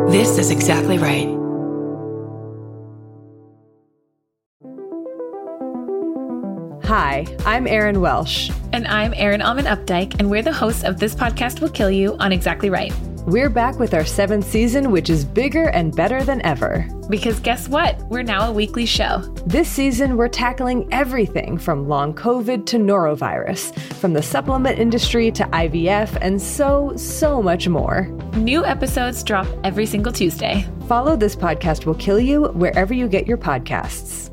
This is exactly right. Hi, I'm Erin Welsh. And I'm Erin Alman Updike, and we're the hosts of This Podcast Will Kill You on Exactly Right. We're back with our 7th season, which is bigger and better than ever. Because guess what? We're now a weekly show. This season, we're tackling everything from long COVID to norovirus, from the supplement industry to IVF, and so much more. New episodes drop every single Tuesday. Follow This Podcast Will Kill You wherever you get your podcasts.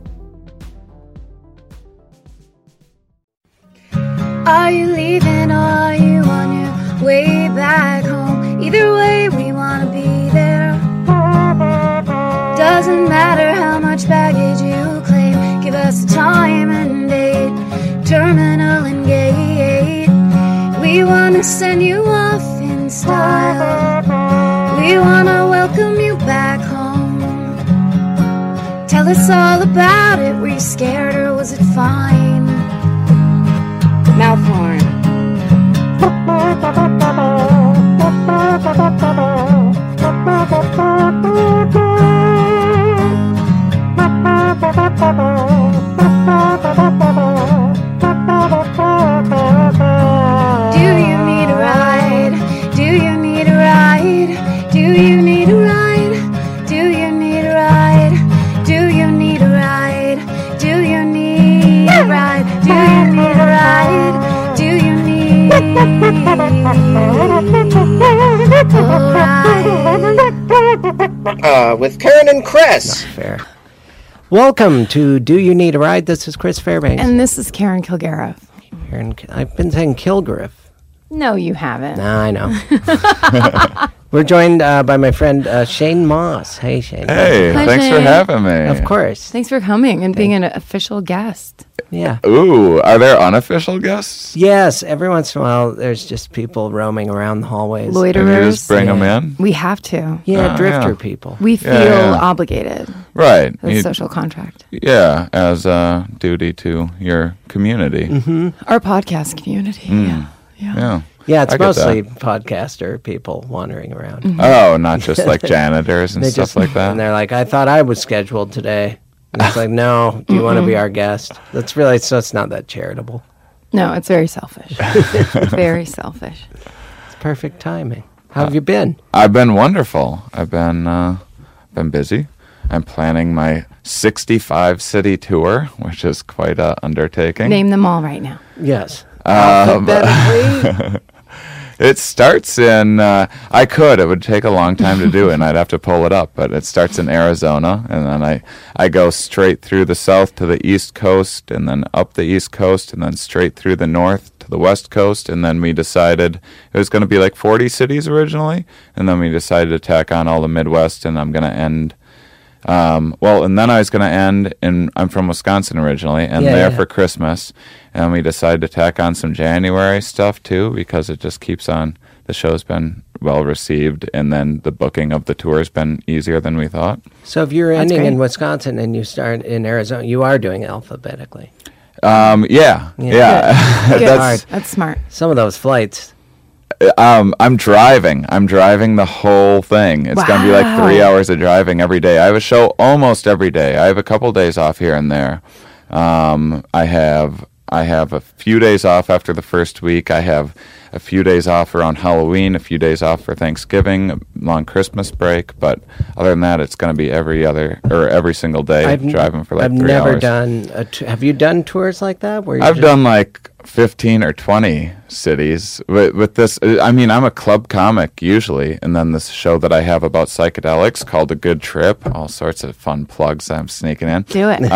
Are you leaving or are you on your way back home? Either way, we want to be there. Doesn't matter how much baggage you claim. Give us a time and date, terminal and gate. We want to send you off in style. We want to welcome you back home. Tell us all about it. Were you scared or was it fine? Mouth horn. Do you need a ride? Do you need a ride? Do you need a ride? Do you need a ride? Do you need a ride? Do you need a ride? Do you need a ride? Do you need a ride? With Karen and Chris. Not fair. Welcome to Do You Need a Ride? This is Chris Fairbanks. And this is Karen Kilgariff. I've been saying Kilgariff. No, you haven't. Nah, I know. We're joined by my friend Shane Moss. Hey, Shane. Hey, Hi, thanks for Shane. having me. Of course. Thanks for coming and being an official guest. Yeah. Ooh, are there unofficial guests? Yes, every once in a while there's just people roaming around the hallways. And you Loiterers. just bring them in? We have to. Yeah, Oh, drifter yeah. people. We feel yeah. obligated. Right. It's a You- social contract. yeah, as a duty to your community. Our podcast community. Yeah. Yeah, it's I get mostly that. podcaster people wandering around. Oh, not just like janitors and They stuff just like that? And they're like, I thought I was scheduled today. And it's like, no, do you want to be our guest? That's really, so it's not that charitable. No, it's very selfish. Very selfish. It's perfect timing. How have you been? I've been wonderful. I've been busy. I'm planning my 65-city tour, which is quite a undertaking. Name them all right now. Yes. Alphabetically? It starts in, it would take a long time to do it, and I'd have to pull it up, but it starts in Arizona, and then I go straight through the south to the east coast, and then up the east coast, and then straight through the north to the west coast, and then we decided it was going to be like 40 cities originally, and then we decided to tack on all the Midwest, and I'm going to end... and then I was going to end I'm from Wisconsin originally, and for Christmas, and we decided to tack on some January stuff too, because it just keeps on, the show's been well received, and then the booking of the tour has been easier than we thought. So if you're ending great. in Wisconsin and you start in Arizona, you are doing alphabetically. Yeah. That's smart. Some of those flights. I'm driving the whole thing. It's going to be like 3 hours of driving every day. I have a show almost every day. I have a couple days off here and there. I have a few days off after the first week. I have a few days off around Halloween, a few days off for Thanksgiving, a long Christmas break. But other than that, it's going to be every single day driving for like 3 hours. I've never done have you done tours like that? Where I've done like 15 or 20 cities. With this, I mean, I'm a club comic usually, and then this show that I have about psychedelics called A Good Trip, all sorts of fun plugs I'm sneaking in. Do it.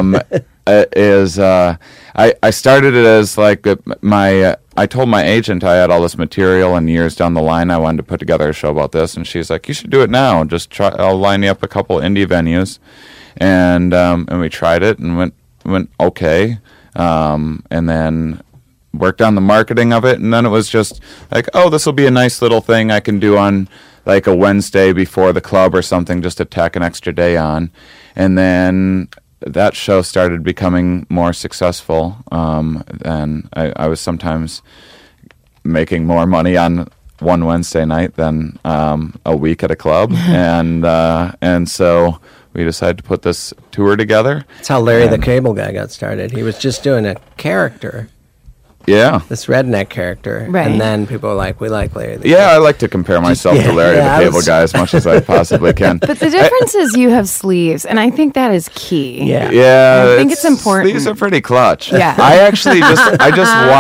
I started it as like I told my agent I had all this material, and years down the line I wanted to put together a show about this, and she's like, you should do it now. Just try. I'll line you up a couple indie venues, and we tried it and went okay, and then worked on the marketing of it, and then it was just like, oh, this will be a nice little thing I can do on like a Wednesday before the club or something, just to tack an extra day on, and then that show started becoming more successful, and I was sometimes making more money on one Wednesday night than a week at a club, and so we decided to put this tour together. That's how Larry the Cable Guy got started. He was just doing a character, Yeah. this redneck character, Right. and then people were like, "We like Larry the Yeah, I like to compare myself to Larry the Cable Guy as much as I possibly can. But the difference is you have sleeves, and I think that is key. Yeah. Yeah, I think it's important. These are pretty clutch. Yeah. I actually I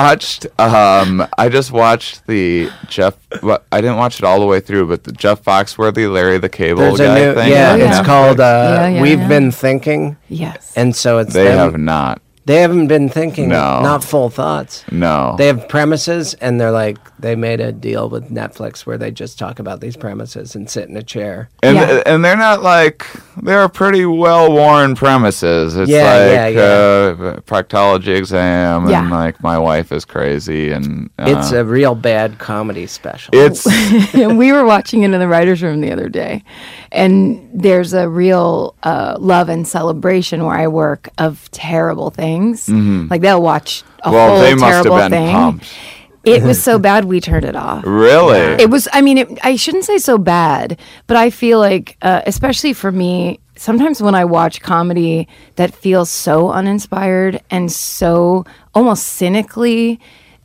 just watched the Jeff. Well, I didn't watch it all the way through, but the Jeff Foxworthy, Larry the Cable There's Guy a new, thing. yeah, Oh, yeah. it's called Yeah, We've yeah. Been Thinking, Yes. and so it's They them. have not. They haven't been thinking, No. not full thoughts. No. They have premises, and they're like, they made a deal with Netflix where they just talk about these premises and sit in a chair. And Yeah. and they're not like they're pretty well worn premises. It's Yeah, proctology exam and Yeah. like my wife is crazy and It's a real bad comedy special. it's We were watching it in the writer's room the other day, and there's a real love and celebration where I work of terrible things. Like they'll watch a well whole they must terrible have been thing. pumped. It was so bad we turned it off. Really? It was. I mean, I shouldn't say so bad, but I feel like, especially for me, sometimes when I watch comedy that feels so uninspired and so almost cynically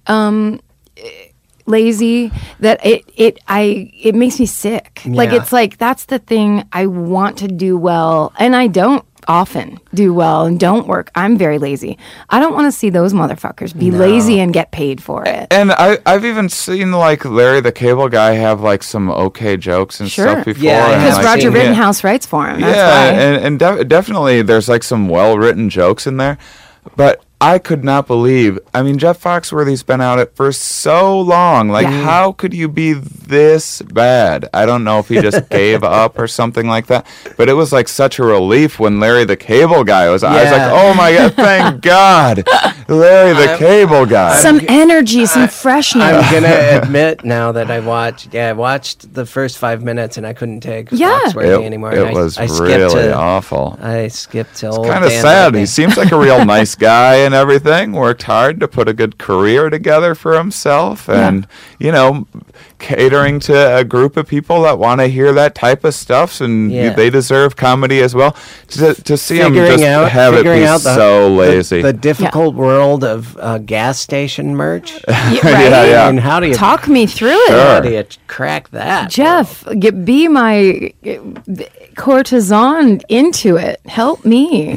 lazy, that it makes me sick. Like Yeah. it's like that's the thing I want to do well, and I don't often do well and don't work. I'm very lazy. I don't want to see those motherfuckers be lazy and get paid for it. And I've even seen like Larry the Cable Guy have like some okay jokes and Sure. stuff before. Yeah, and, Because like, Roger yeah. Rittenhouse writes for him. That's Yeah, why. and definitely there's like some well-written jokes in there, but I could not believe. I mean, Jeff Foxworthy's been at it for so long. Like, Yeah. how could you be this bad? I don't know if he just gave up or something like that, but it was like such a relief when Larry the Cable Guy was. I was like, Yeah. oh my god, thank God, Larry the Cable Guy. Some energy, some freshness. I'm gonna admit now that I watched the first 5 minutes and I couldn't take Yeah. Foxworthy anymore. It and was I skipped really to, awful. I skipped to old Kind of Dan sad. Whitney. He seems like a real nice guy and everything. Worked hard to put a good career together for himself, and catering to a group of people that want to hear that type of stuff, and Yeah. they deserve comedy as well. To see him Figuring just out- have it figuring be out the- so lazy. The difficult world of gas station merch. right? yeah. I mean, how do you Talk me through Sure. how it. do you crack that? Jeff, be my courtesan into it. Help me.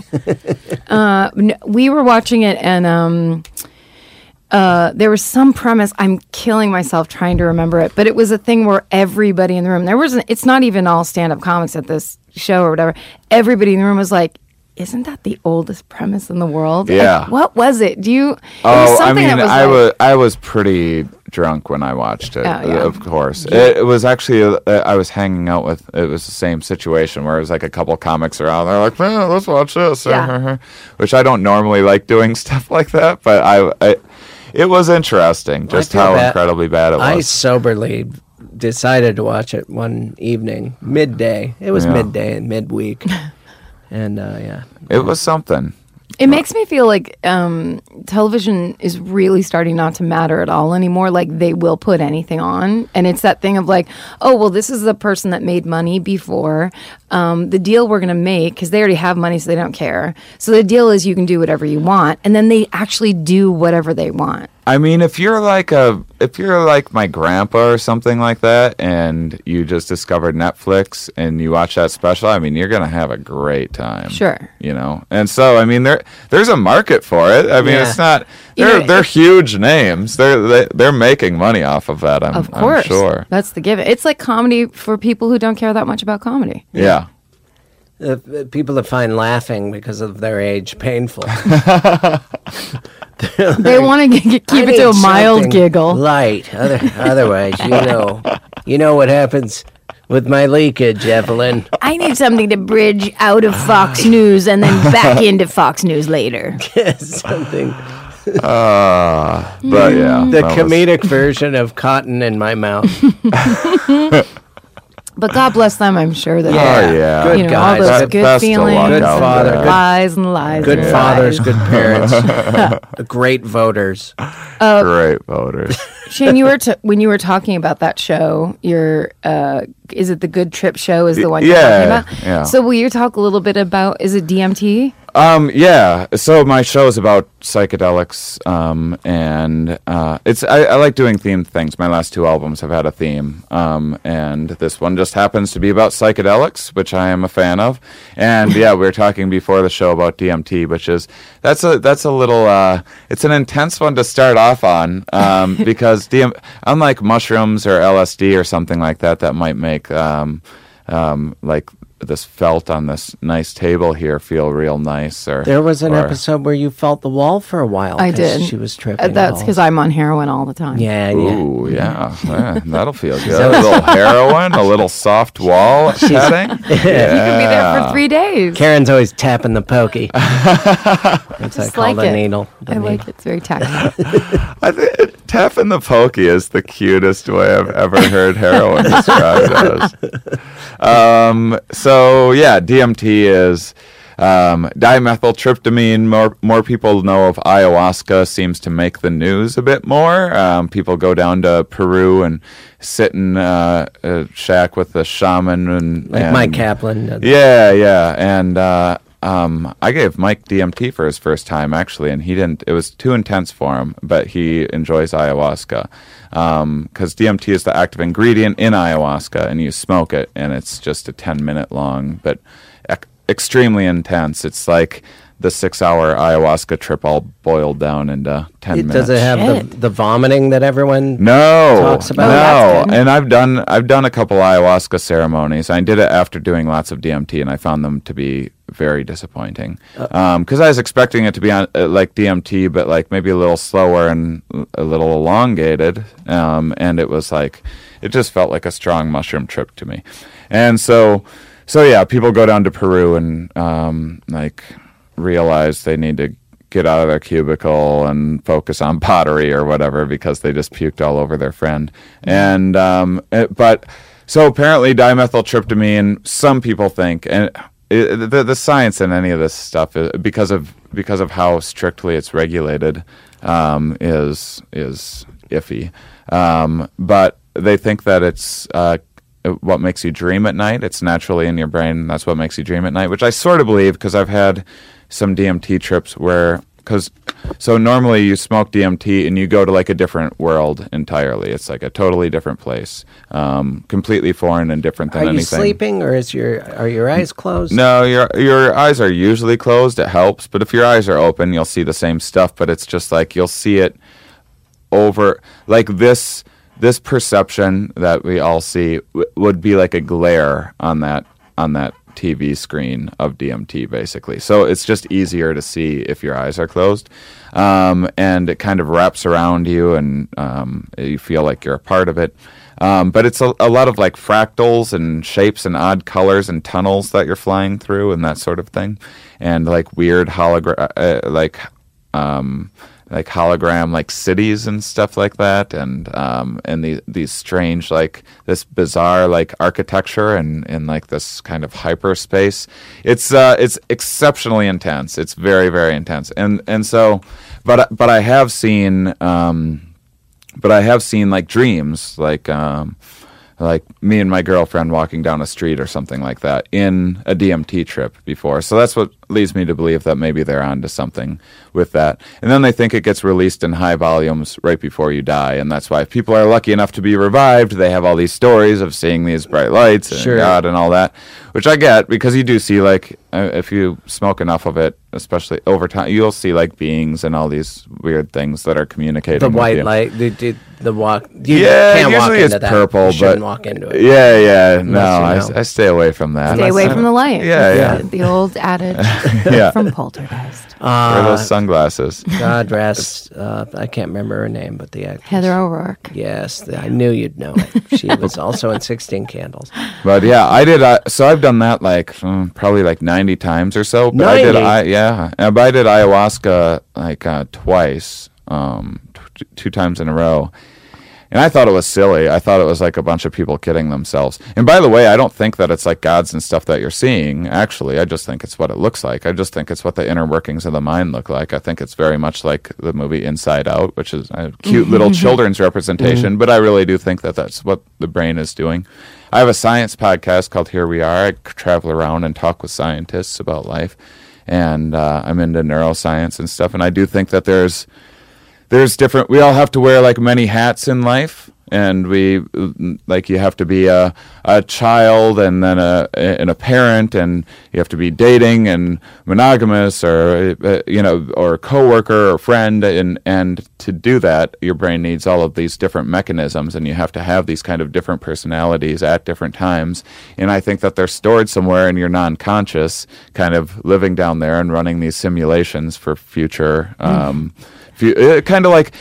We were watching it, and there was some premise. I'm killing myself trying to remember it, but it was a thing where everybody in the room. It's not even all stand-up comics at this show or whatever. Everybody in the room was like, "Isn't that the oldest premise in the world?" Yeah. Like, what was it? Do you? It was Oh, I something mean, that was I like- was I was pretty drunk when I watched it. Oh, yeah. Of course, it was actually I was hanging out with. It was the same situation where it was like a couple comics around. They're like, "Man, let's watch this," Yeah. which I don't normally like doing stuff like that, but I it was interesting just feel how bad. incredibly bad it I was. soberly decided to watch it one evening, midday. It was Yeah. midday and midweek, and yeah. It was something. It makes me feel like television is really starting not to matter at all anymore. Like they will put anything on, and it's that thing of like, oh well, this is the person that made money before. The deal we're going to make, because they already have money, so they don't care. So the deal is you can do whatever you want, and then they actually do whatever they want. I mean, if you're like my grandpa or something like that, and you just discovered Netflix and you watch that special, I mean, you're gonna have a great time. Sure. You know, and so I mean, there's a market for it. I mean, Yeah. it's not You know, they're huge names. They're making money off of that. Of course, I'm sure. that's the given. It's like comedy for people who don't care that much about comedy. Yeah. People that find laughing because of their age painful. They want to keep I it to a need mild something giggle. light. Otherwise, you know what happens with my leakage, Evelyn. I need something to bridge out of Fox News and then back into Fox News later. Something. But yeah, The that was- comedic version of cotton in my mouth. But God bless them, I'm sure that Oh, yeah. Good you know, guys. all those Best good to feelings, luck Good out father, there. good- lies and lies. Good and fathers, lies. good parents, great voters. Great voters. Shane, when you were talking about that show, your is it the Good Trip show? Is the one you're talking about? Yeah. So will you talk a little bit about? Is it DMT? Yeah. So my show is about psychedelics, and I like doing themed things. My last 2 albums have had a theme, and this one just happens to be about psychedelics, which I am a fan of. And yeah, we were talking before the show about DMT, which is that's a little it's an intense one to start off on, because unlike mushrooms or LSD or something like that might make like this felt on this nice table here feel real nice. There was an episode where you felt the wall for a while. I 'cause did. She was tripping. That's because I'm on heroin all the time. Yeah. Ooh, yeah. That'll feel good. A little heroin, a little soft wall petting. You can be there for 3 days. Karen's always tapping the pokey. That's I call like the it. needle. I like it. It's very tactile. I think tapping the pokey is the cutest way I've ever heard heroin described as. So yeah, DMT is dimethyltryptamine. More people know of ayahuasca. Seems to make the news a bit more. People go down to Peru and sit in a shack with the shaman and Mike Kaplan. Yeah, and I gave Mike DMT for his first time actually, and he didn't. It was too intense for him, but he enjoys ayahuasca because DMT is the active ingredient in ayahuasca, and you smoke it, and it's just a 10-minute long, but extremely intense. It's like the 6-hour ayahuasca trip all boiled down into 10 minutes. Does it have the vomiting that everyone talks about? that's good. And I've done a couple ayahuasca ceremonies. I did it after doing lots of DMT, and I found them to be very disappointing. Because I was expecting it to be on like DMT, but like maybe a little slower and a little elongated. And it was like, it just felt like a strong mushroom trip to me. And so yeah, people go down to Peru and like realize they need to get out of their cubicle and focus on pottery or whatever because they just puked all over their friend. And but so apparently dimethyltryptamine, some people think, and the science in any of this stuff is, because of how strictly it's regulated, is iffy. But they think that it's what makes you dream at night. It's naturally in your brain. That's what makes you dream at night, which I sort of believe because I've had some DMT trips where, so normally you smoke DMT and you go to like a different world entirely. It's like a totally different place, completely foreign and different than anything. Are you sleeping or are your eyes closed? No, your eyes are usually closed. It helps, but if your eyes are open, you'll see the same stuff. But it's just like you'll see it over like this perception that we all see would be like a glare on that TV screen of DMT, basically. So it's just easier to see if your eyes are closed, and it kind of wraps around you, and you feel like you're a part of it. But it's a lot of like fractals and shapes and odd colors and tunnels that you're flying through and that sort of thing, and like weird like hologram like cities and stuff like that, and these strange like this bizarre like architecture and like this kind of hyperspace. It's exceptionally intense. It's very, very intense. And so but I have seen like dreams like me and my girlfriend walking down a street or something like that in a DMT trip before. So that's what leads me to believe that maybe they're onto something with that. And then they think it gets released in high volumes right before you die. And that's why if people are lucky enough to be revived, they have all these stories of seeing these bright lights and God and all that, which I get because you do see like, if you smoke enough of it, especially over time, you'll see like beings and all these weird things that are communicating. The with white you. light, the walk. Yeah, can't walk usually into it's that. purple, You shouldn't but walk into it. Yeah, no, Unless you know. I stay away from that. Stay away from the light. Yeah. The old adage Yeah. from Poltergeist. Wear those sunglasses. God rest. I can't remember her name, but the actress. Heather O'Rourke. Yes, I knew you'd know it. She was also in 16 Candles. But yeah, I did. So I've done that like probably like 90 times or so. But 90? But I did ayahuasca like twice, 2 times in a row. And I thought it was silly. I thought it was like a bunch of people kidding themselves. And by the way, I don't think that it's like gods and stuff that you're seeing, actually. I just think it's what it looks like. I just think it's what the inner workings of the mind look like. I think it's very much like the movie Inside Out, which is a cute little children's representation, but I really do think that that's what the brain is doing. I have a science podcast called Here We Are. I travel around and talk with scientists about life, and I'm into neuroscience and stuff, and I do think that there's different, we all have to wear like many hats in life, and we, like, you have to be a child and then a parent, and you have to be dating and monogamous, or or a coworker or friend, and to do that, your brain needs all of these different mechanisms, and you have to have these kind of different personalities at different times. And I think that they're stored somewhere in your non-conscious, kind of living down there and running these simulations for future. Kind of like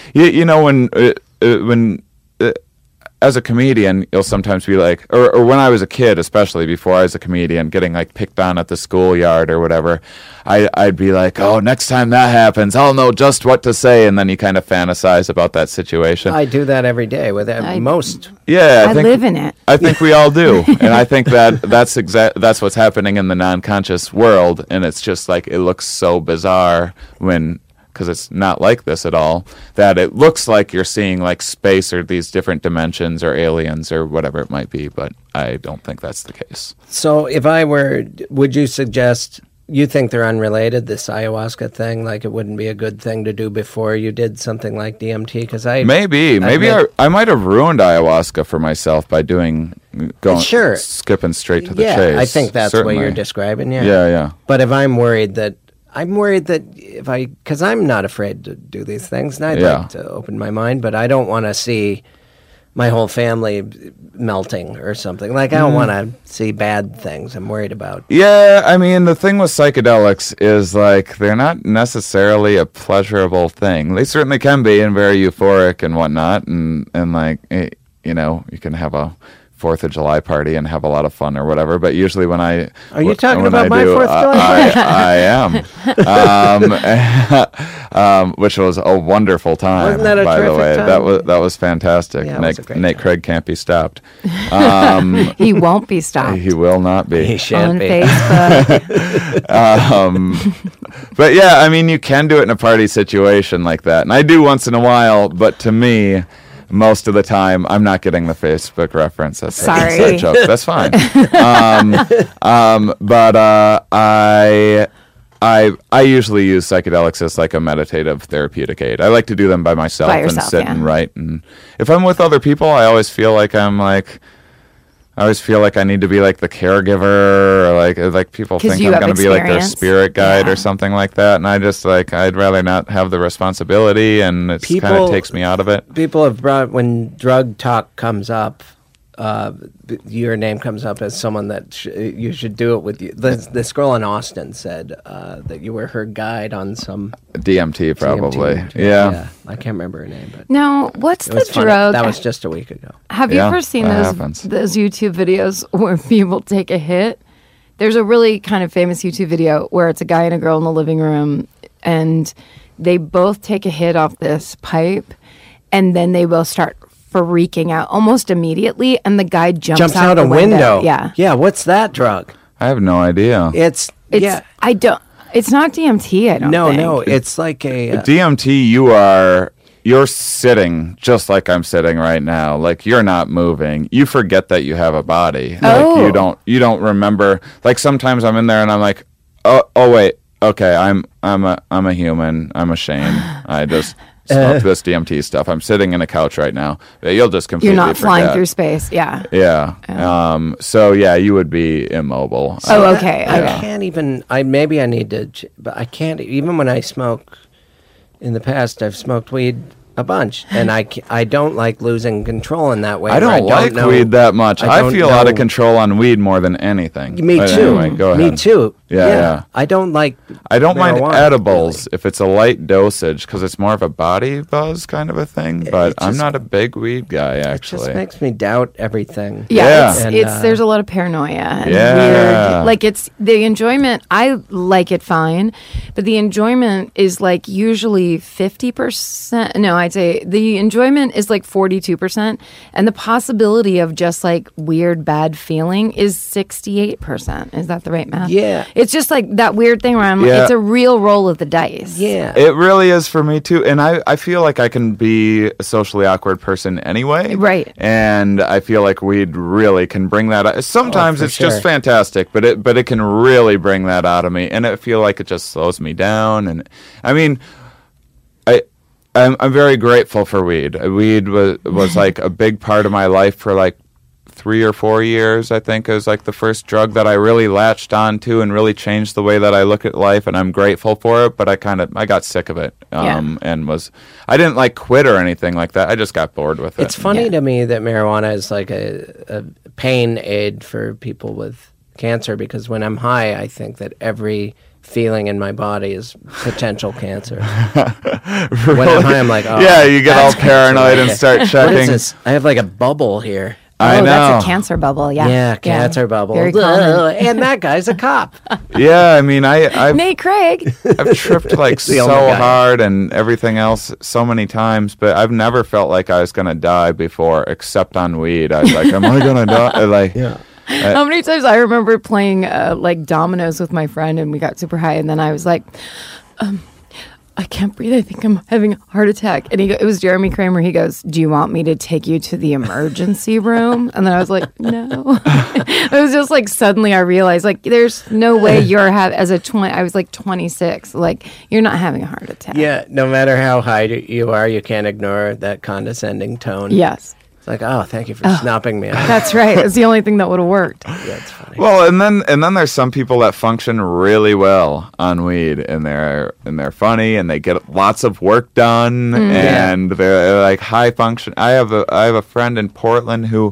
when as a comedian, you'll sometimes be like, or when I was a kid, especially before I was a comedian, getting like picked on at the schoolyard or whatever, I'd be like, oh, next time that happens, I'll know just what to say, and then you kind of fantasize about that situation. I do that every day with most. Yeah, I live in it. I think we all do, and I think that's what's happening in the non-conscious world, and it's just like it looks so bizarre because it's not like this at all, that it looks like you're seeing like space or these different dimensions or aliens or whatever it might be, but I don't think that's the case. So if I were, would you suggest, you think they're unrelated, this ayahuasca thing, like it wouldn't be a good thing to do before you did something like DMT? Because I might have ruined ayahuasca for myself by skipping straight to the chase. I think that's certainly what you're describing, Yeah. But if I'm worried that because I'm not afraid to do these things, and I'd like to open my mind, but I don't want to see my whole family melting or something. Like, I don't want to see bad things I'm worried about. Yeah, I mean, the thing with psychedelics is, like, they're not necessarily a pleasurable thing. They certainly can be, and very euphoric and whatnot, and like, you can have a 4th of July party and have a lot of fun or whatever, but usually when I... Are you talking about my 4th of July party? I am. Which was a wonderful time, Wasn't that a by the terrific way. time? That was fantastic. Yeah, it was a great Nate time. Craig can't be stopped. He won't be stopped. He will not be. He shan't On be. Facebook. But yeah, I mean, you can do it in a party situation like that. And I do once in a while, but to me, most of the time, I'm not getting the Facebook reference. That's Sorry. a joke. That's fine. But I usually use psychedelics as like a meditative therapeutic aid. I like to do them by myself and sit and write. And if I'm with other people, I always feel like I need to be like the caregiver, or like people think I'm going to be like their spirit guide or something like that. And I just I'd rather not have the responsibility, and it kind of takes me out of it. People have brought, when drug talk comes up, your name comes up as someone that you should do it with you. This girl in Austin said that you were her guide on some DMT, probably. DMT. Yeah. I can't remember her name, but Now, what's it the was funny. drug? That was just a week ago. Have you ever seen that those YouTube videos where people take a hit? There's a really kind of famous YouTube video where it's a guy and a girl in the living room, and they both take a hit off this pipe, and then they both start freaking out almost immediately, and the guy jumps out a window. Yeah. What's that drug? I have no idea. It's I don't. It's not DMT. I don't. think. No. It's like a DMT. You're sitting just like I'm sitting right now. Like, you're not moving. You forget that you have a body. Oh. Like, you don't remember. Like, sometimes I'm in there and I'm like, oh wait, okay, I'm a human. I'm a Shane. I just smoked this DMT stuff. I'm sitting in a couch right now. You'll just completely You're not flying forget. through space. Yeah. Yeah. So yeah, you would be immobile. Oh, okay. I can't even. Maybe I need to, but I can't. Even when I smoke, in the past, I've smoked weed a bunch, and I don't like losing control in that way. I don't like weed that much. I feel out of know. control on weed more than anything. Me But too. Anyway, go ahead. Me too. Yeah. I don't like. I don't mind marijuana, edibles really. if it's a light dosage because it's more of a body buzz kind of a thing. But I'm just- not a big weed guy, It actually. just makes me doubt everything. Yeah, Yeah. it's there's a lot of paranoia and Yeah. weird. Like it's the enjoyment. I like it fine, but the enjoyment is like usually 50%. No, I'd say the enjoyment is like 42%, and the possibility of just like weird bad feeling is 68%. Is that the right math? Yeah. It's just like that weird thing where Yeah. it's a real roll of the dice. Yeah. It really is for me too, and I feel like I can be a socially awkward person anyway, Right. And I feel like weed really can bring that out. Sometimes for it's just sure. fantastic, but it can really bring that out of me, and I feel like it just slows me down. And I mean, I'm very grateful for weed. Weed was like a big part of my life for like 3 or 4 years. I think it was like the first drug that I really latched onto and really changed the way that I look at life, and I'm grateful for it. But I got sick of it, and I didn't like quit or anything like that. I just got bored with it. It's funny to me that marijuana is like a pain aid for people with cancer, because when I'm high, I think that every feeling in my body is potential cancer. When I'm high, I'm like, oh, yeah, you get all that's cancer. paranoid and Okay. start What checking. is this? I have like a bubble here. I Oh, know. that's a cancer bubble. Yeah. Yeah, cancer bubble. Very common. And that guy's a cop. Yeah, I mean, I've Nate Craig. tripped like the so only guy. hard and everything else so many times, but I've never felt like I was gonna die before, except on weed. I was like, am I gonna die? Like, Yeah. How many times I remember playing like dominoes with my friend and we got super high and then I was like, I can't breathe. I think I'm having a heart attack. And it was Jeremy Kramer. He goes, do you want me to take you to the emergency room? And then I was like, no. It was just like suddenly I realized like there's no way you're I was like 26. Like you're not having a heart attack. Yeah, no matter how high you are, you can't ignore that condescending tone. Yes. It's like, oh, thank you for snopping me out. That's right. It's the only thing that would have worked. That's funny. well, and then there's some people that function really well on weed, and they're funny, and they get lots of work done, and they're like high function. I have a friend in Portland who,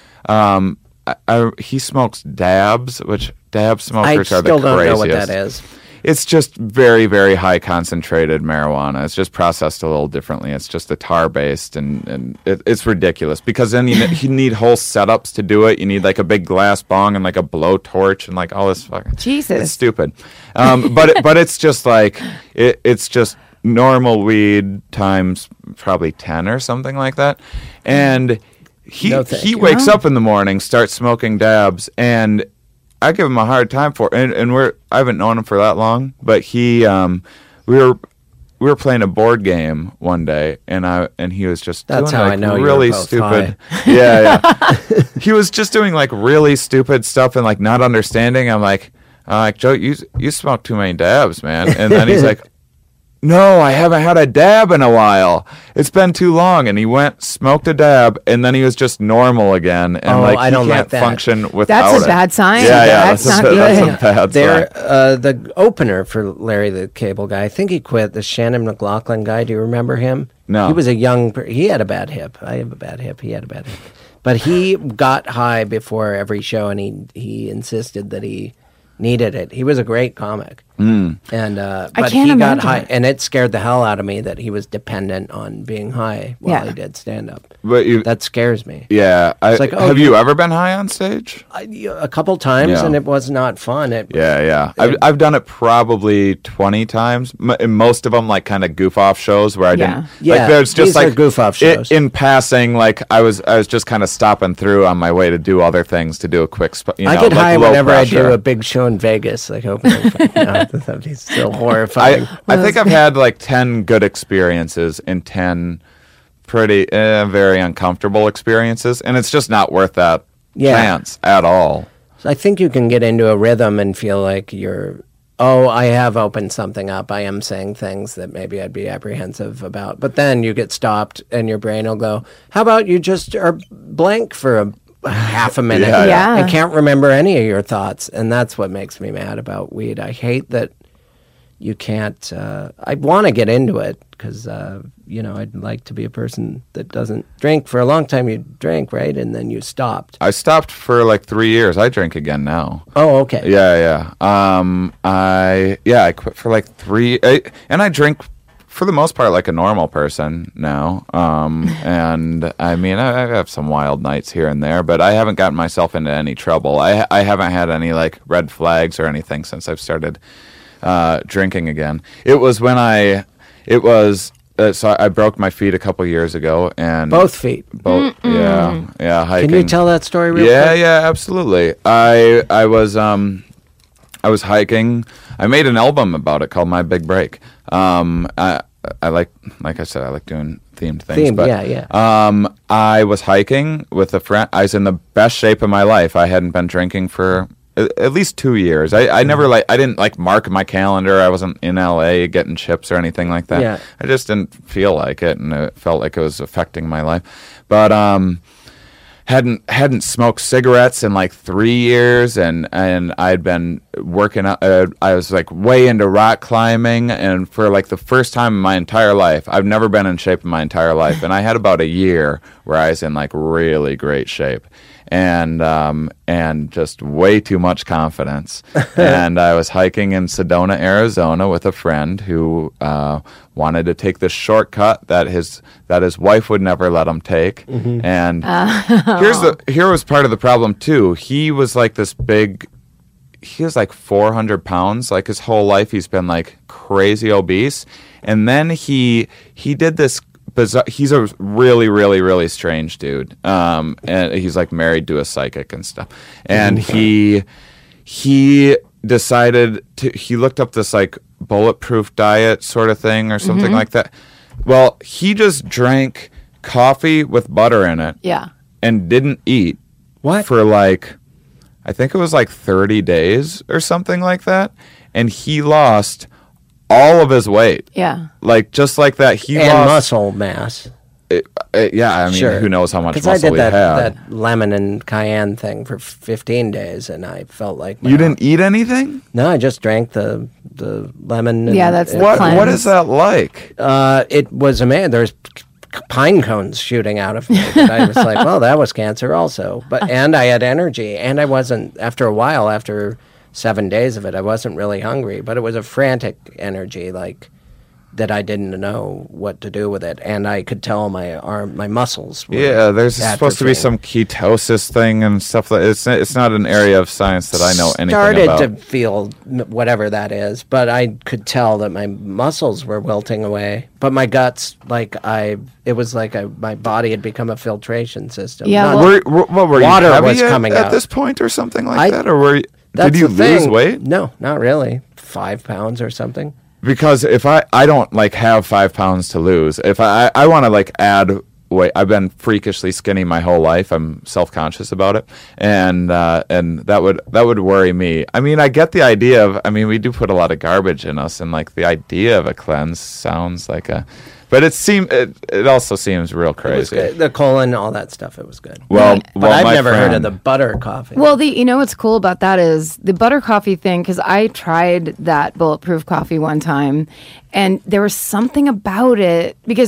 he smokes dabs, which dab smokers I are the still craziest. don't know what that is. It's just very, very high concentrated marijuana. It's just processed a little differently. It's just a tar based, and it's ridiculous because then you need whole setups to do it. You need like a big glass bong and like a blowtorch and like all this fucking. Jesus. It's stupid, but it's just like it's just normal weed times probably 10 or something like that, and he No, thank he you. wakes up in the morning, starts smoking dabs, and I give him a hard time for it. And I haven't known him for that long, but he we were playing a board game one day, and he was just That's doing how like I know you were really both stupid. Yeah. He was just doing like really stupid stuff and like not understanding. I'm like, Joe, you smoke too many dabs, man. And then he's like, no, I haven't had a dab in a while. It's been too long. And he went, smoked a dab, and then he was just normal again. And Oh, like I he don't can't like that. function without That's a it. bad sign. Yeah, That's that's not a good. bad They're sign. the opener for Larry the Cable Guy. I think he quit. The Shannon McLaughlin guy. Do you remember him? No. He was a young. He had a bad hip. I have a bad hip. He had a bad hip. But he got high before every show, and he insisted that he needed it. He was a great comic. And but can't he got imagine high, it. and it scared the hell out of me that he was dependent on being high while Yeah. he did stand up. But you, That scares me. yeah. like, oh, have you ever been high on stage? A couple times, Yeah. and it was not fun. Yeah. I've done it probably 20 times. And most of them like kind of goof off shows where I didn't. Yeah, Like there's just these are like goof off shows. In passing, like I was just kind of stopping through on my way to do other things, to do a quick. I get high whenever I do a big show in Vegas, like opening. That'd be so horrifying. I think I've had like 10 good experiences and 10 pretty very uncomfortable experiences, and it's just not worth that chance at all. So I think you can get into a rhythm and feel like I have opened something up. I am saying things that maybe I'd be apprehensive about. But then you get stopped and your brain will go, how about you just are blank for a half a minute? Yeah. I can't remember any of your thoughts. And that's what makes me mad about weed. I hate that you can't. I want to get into it because I'd like to be a person that doesn't drink. For a long time, you drank, right, and then you stopped. I stopped for like 3 years. I drink again now. Oh, okay. Yeah. I quit for like 3, and I drink for the most part like a normal person now. And I mean, I have some wild nights here and there, but I haven't gotten myself into any trouble. I haven't had any like red flags or anything since I've started drinking again. It was when so I broke my feet a couple years ago, and both feet. Both. Yeah. Hiking. Can you tell that story real quick? Yeah, absolutely. I was hiking. I made an album about it called My Big Break. I like I said, I like doing themed things. I was hiking with a friend. I was in the best shape of my life. I hadn't been drinking for at least 2 years. I didn't mark my calendar. I wasn't in LA getting chips or anything like that. Yeah. I just didn't feel like it, and it felt like it was affecting my life. But hadn't smoked cigarettes in like 3 years, and I'd been working out. I was like way into rock climbing, and for like the first time in my entire life, I've never been in shape in my entire life, and I had about a year where I was in like really great shape. And just way too much confidence. And I was hiking in Sedona, Arizona, with a friend who wanted to take this shortcut that his wife would never let him take. Mm-hmm. And here was part of the problem too. He was like this big. He was like 400 pounds. Like his whole life, he's been like crazy obese. And then he did this. Bizarre, he's a really, really, really strange dude, and he's like married to a psychic and stuff. And he decided he looked up this like bulletproof diet sort of thing or something like that. Well, he just drank coffee with butter in it, and didn't eat for like, I think it was like 30 days or something like that, and he lost all of his weight. Yeah. Like, just like that. He lost muscle mass. I mean, sure. Who knows how much muscle I did he had. that lemon and cayenne thing for 15 days, and I felt like... You didn't eat anything? No, I just drank the lemon. That's the what is that like? It was amazing. There's pine cones shooting out of me. And I was like, well, that was cancer also. And I had energy, and I wasn't... After a while, after 7 days of it, I wasn't really hungry, but it was a frantic energy, like that I didn't know what to do with it, and I could tell my muscles were there's supposed to be some ketosis thing and stuff like it's not an area of science that I know anything about. Started to feel whatever that is, but I could tell that my muscles were wilting away, but my guts, it was like my body had become a filtration system. Yeah, were you water heavy was coming at out this point or something like that, or were you... Did you lose weight? No, not really. 5 pounds or something. Because if I don't have 5 pounds to lose. If I want to add weight, I've been freakishly skinny my whole life. I'm self-conscious about it, and that would worry me. I mean, I get the idea of. I mean, we do put a lot of garbage in us, and the idea of a cleanse sounds like a. But it also seems real crazy. It was good. The colon, all that stuff, it was good. But I've never heard of the butter coffee. Well, what's cool about that is the butter coffee thing, because I tried that bulletproof coffee one time, and there was something about it, because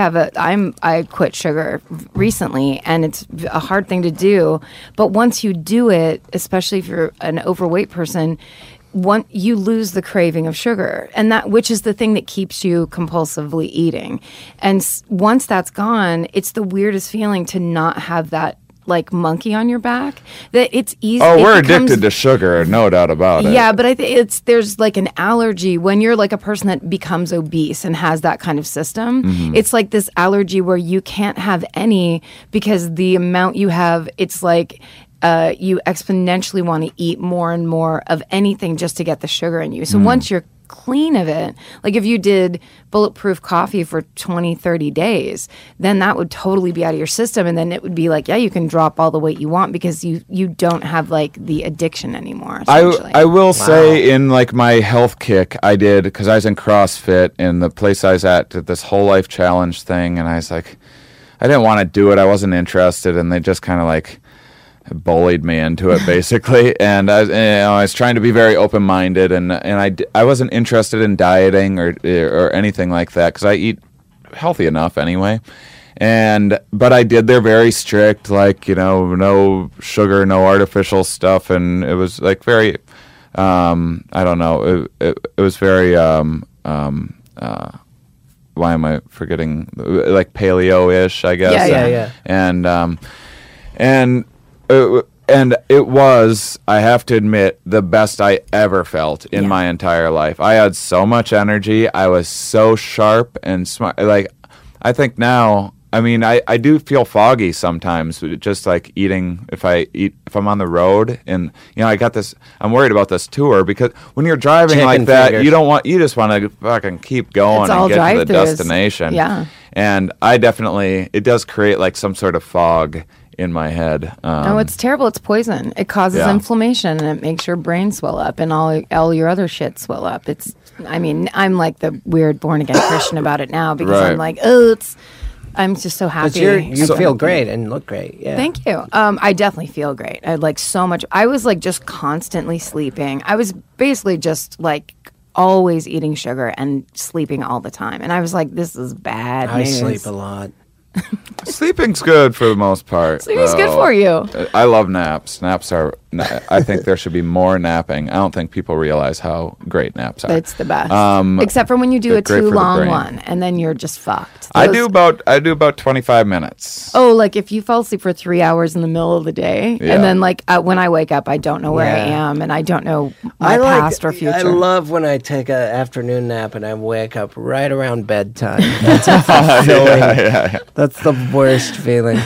I quit sugar recently, and it's a hard thing to do. But once you do it, especially if you're an overweight person, you lose the craving of sugar, and which is the thing that keeps you compulsively eating. And once that's gone, it's the weirdest feeling to not have that monkey on your back. That it's easy. Oh, we're addicted to sugar, no doubt about it. Yeah, but I think there's an allergy when you're a person that becomes obese and has that kind of system. Mm-hmm. It's like this allergy where you can't have any because the amount you have, it's you exponentially want to eat more and more of anything just to get the sugar in you. So once you're clean of it, if you did bulletproof coffee for 20, 30 days, then that would totally be out of your system. And then it would be you can drop all the weight you want because you don't have the addiction anymore. I will say in my health kick, I did, because I was in CrossFit, and the place I was at did this whole life challenge thing. And I was I didn't want to do it. I wasn't interested. And they just kind of bullied me into it basically, and I was trying to be very open-minded, and I wasn't interested in dieting or anything like that because I eat healthy enough anyway. But I did their very strict, like, no sugar, no artificial stuff, and it was like very, I don't know, it was very, why am I forgetting, like paleo-ish, I guess. Yeah. And it was, I have to admit, the best I ever felt in my entire life. I had so much energy. I was so sharp and smart. Like, I think now, I mean, I do feel foggy sometimes, just like eating, if I'm on the road, and, I got this, I'm worried about this tour, because when you're driving Chicken like that, fingers. you just want to fucking keep going and get to the destination. Yeah. And it does create like some sort of fog in my head. No, it's terrible. It's poison. It causes inflammation, and it makes your brain swell up, and all your other shit swell up. I'm like the weird born again Christian about it now, because I'm like, I'm just so happy. You feel great and look great. Yeah. Thank you. I definitely feel great. I had like so much. I was like just constantly sleeping. I was basically just like always eating sugar and sleeping all the time. And I was like, this is bad news. I sleep a lot. Sleeping's good for the most part. Sleeping's good for you. I love naps. Naps are, I think there should be more napping. I don't think people realize how great naps are. It's the best. Except for when you do a too long one, and then you're just fucked. I do about 25 minutes. Oh, like if you fall asleep for 3 hours in the middle of the day, and then like when I wake up, I don't know where I am, and I don't know my past or future. I love when I take an afternoon nap and I wake up right around bedtime. That's a feeling. That's the worst feeling.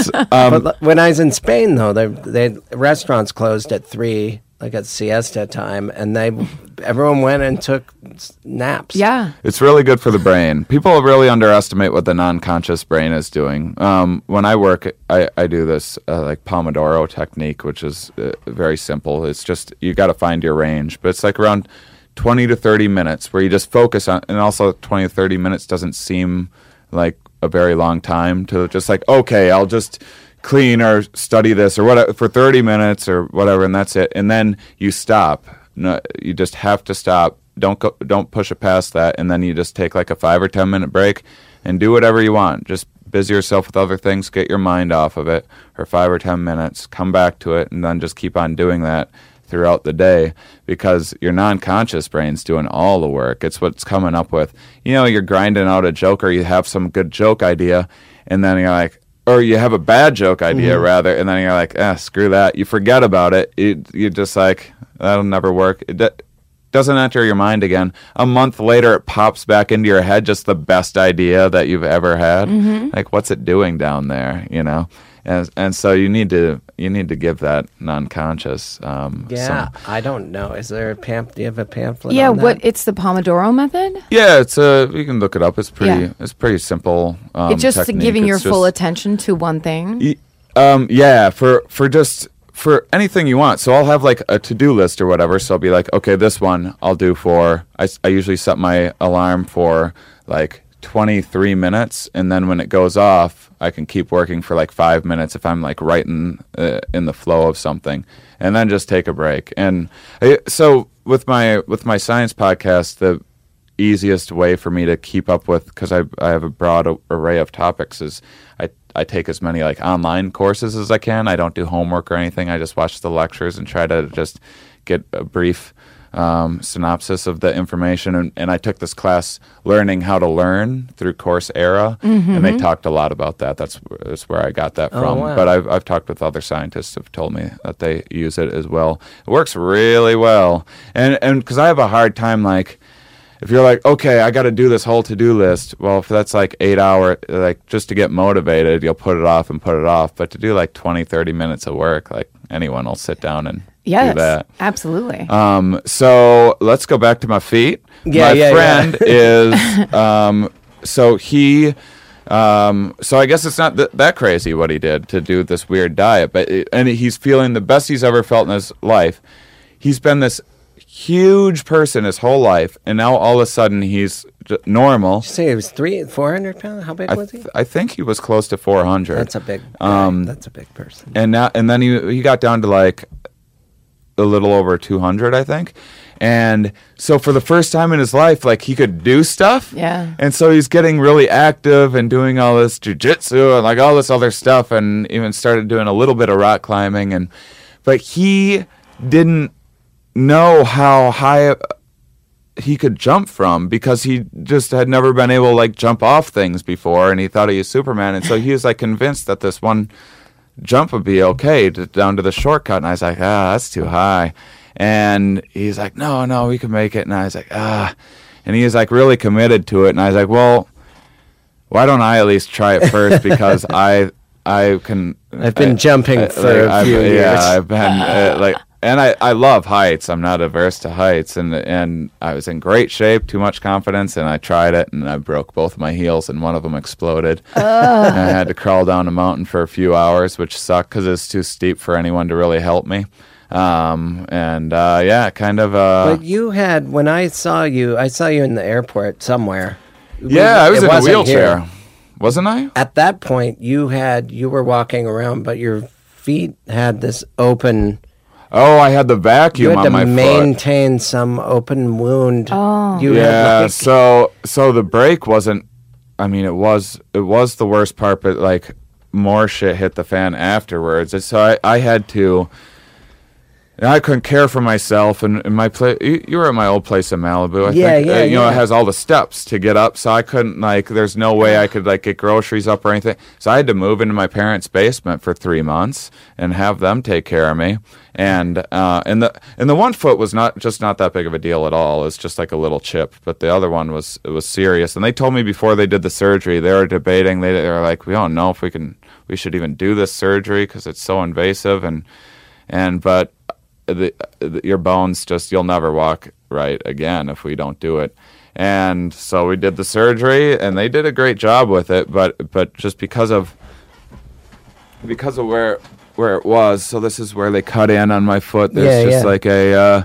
But when I was in Spain, though, the restaurants closed at 3, like at siesta time, and everyone went and took naps. Yeah. It's really good for the brain. People really underestimate what the non-conscious brain is doing. When I work, I do this like Pomodoro technique, which is very simple. It's just, you got to find your range, but it's like around 20 to 30 minutes where you just focus on, and also 20 to 30 minutes doesn't seem like a very long time to just like, okay, I'll just clean or study this or whatever for 30 minutes or whatever, and that's it. And then you stop. No, you just have to stop. Don't push it past that. And then you just take like a 5 or 10 minute break and do whatever you want. Just busy yourself with other things, get your mind off of it for 5 or 10 minutes, come back to it, and then just keep on doing that throughout the day, because your non-conscious brain's doing all the work. It's what's coming up with, you're grinding out a joke, or you have some good joke idea, and then you're like, or you have a bad joke idea rather, and then you're like, screw that. You forget about it. You're just like, that'll never work. It doesn't enter your mind again. A month later, it pops back into your head, just the best idea that you've ever had. Like, what's it doing down there, And so you need to give that non-conscious. I don't know. Is there a pamphlet? Do you have a pamphlet? Yeah, on that? it's the Pomodoro method? Yeah, you can look it up. It's pretty simple. It's just technique. giving your full attention to one thing. For anything you want. So I'll have like a to-do list or whatever. So I'll be like, okay, this one I'll do for. I usually set my alarm for like 23 minutes, and then when it goes off, I can keep working for like 5 minutes if I'm like right in the flow of something, and then just take a break. And so with my science podcast, the easiest way for me to keep up with, because I have a broad array of topics, is I take as many like online courses as I can. I don't do homework or anything. I just watch the lectures and try to just get a brief synopsis of the information, and I took this class, Learning How to Learn, through Coursera, and they talked a lot about that. That's where I got that from. Wow. But I've talked with other scientists who have told me that they use it as well. It works really well, and because I have a hard time, like, if you're like, okay, I got to do this whole to-do list, well, if that's like 8 hour, like, just to get motivated, you'll put it off. But to do like 20, 30 minutes of work, like, anyone will sit down and do that. Absolutely. So let's go back to my feet. My friend is, so I guess it's not that crazy what he did to do this weird diet, and he's feeling the best he's ever felt in his life. He's been this huge person his whole life, and now all of a sudden he's normal. Did you say he was 400 pounds? How big was he? I think he was close to 400. That's a big. That's a big person. And then he got down to like a little over 200, I think. And so for the first time in his life, like, he could do stuff. Yeah. And so he's getting really active and doing all this jiu-jitsu and like all this other stuff, and even started doing a little bit of rock climbing. But he didn't know how high he could jump from, because he just had never been able to like jump off things before, and he thought he was Superman. And so he was like convinced that this one jump would be okay down to the shortcut. And I was like, that's too high. And he's like, no, we can make it. And I was like, and he was like really committed to it. And I was like, well, why don't I at least try it first? Because I've been jumping for a few years. Yeah, I've been and I love heights. I'm not averse to heights. And I was in great shape, too much confidence, and I tried it, and I broke both my heels, and one of them exploded. And I had to crawl down a mountain for a few hours, which sucked because it was too steep for anyone to really help me. But you had, when I saw you in the airport somewhere. Yeah, I was in a wheelchair. Here. Wasn't I? At that point, you were walking around, but your feet had this open. Oh, I had the vacuum on my foot. You had to maintain some open wound. Oh. So the break wasn't, I mean, it was the worst part, but like more shit hit the fan afterwards. And so I had to, and I couldn't care for myself. And in my place, you were at my old place in Malibu, I think. It has all the steps to get up, so I couldn't, like, there's no way I could, like, get groceries up or anything. So I had to move into my parents' basement for 3 months and have them take care of me. And the one foot was not that big of a deal at all. It was just like a little chip, but the other one was serious. And they told me before they did the surgery, they were debating. They were like, we don't know if we should even do this surgery because it's so invasive. But your bones you'll never walk right again if we don't do it. And so we did the surgery, and they did a great job with it, but just because of where it was, so this is where they cut in on my foot. There's like a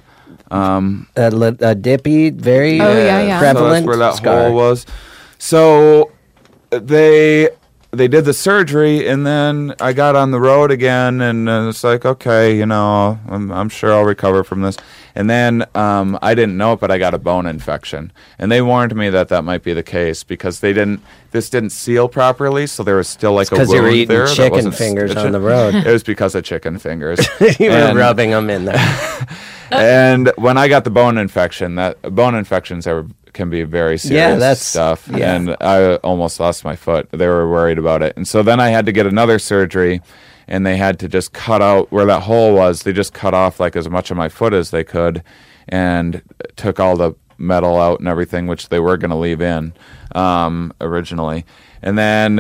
dippy, very prevalent so that's where that scar. hole was. So they did the surgery, and then I got on the road again, and it's like, okay, I'm sure I'll recover from this. And then I didn't know it, but I got a bone infection, and they warned me that might be the case because this didn't seal properly, so there was still like a wound there. Because you were eating chicken fingers on the road. It was because of chicken fingers. You were rubbing them in there. And when I got the bone infection, bone infections can be very serious stuff. Yeah. And I almost lost my foot. They were worried about it. And so then I had to get another surgery, and they had to just cut out where that hole was. They just cut off like as much of my foot as they could and took all the metal out and everything, which they were going to leave in originally. And then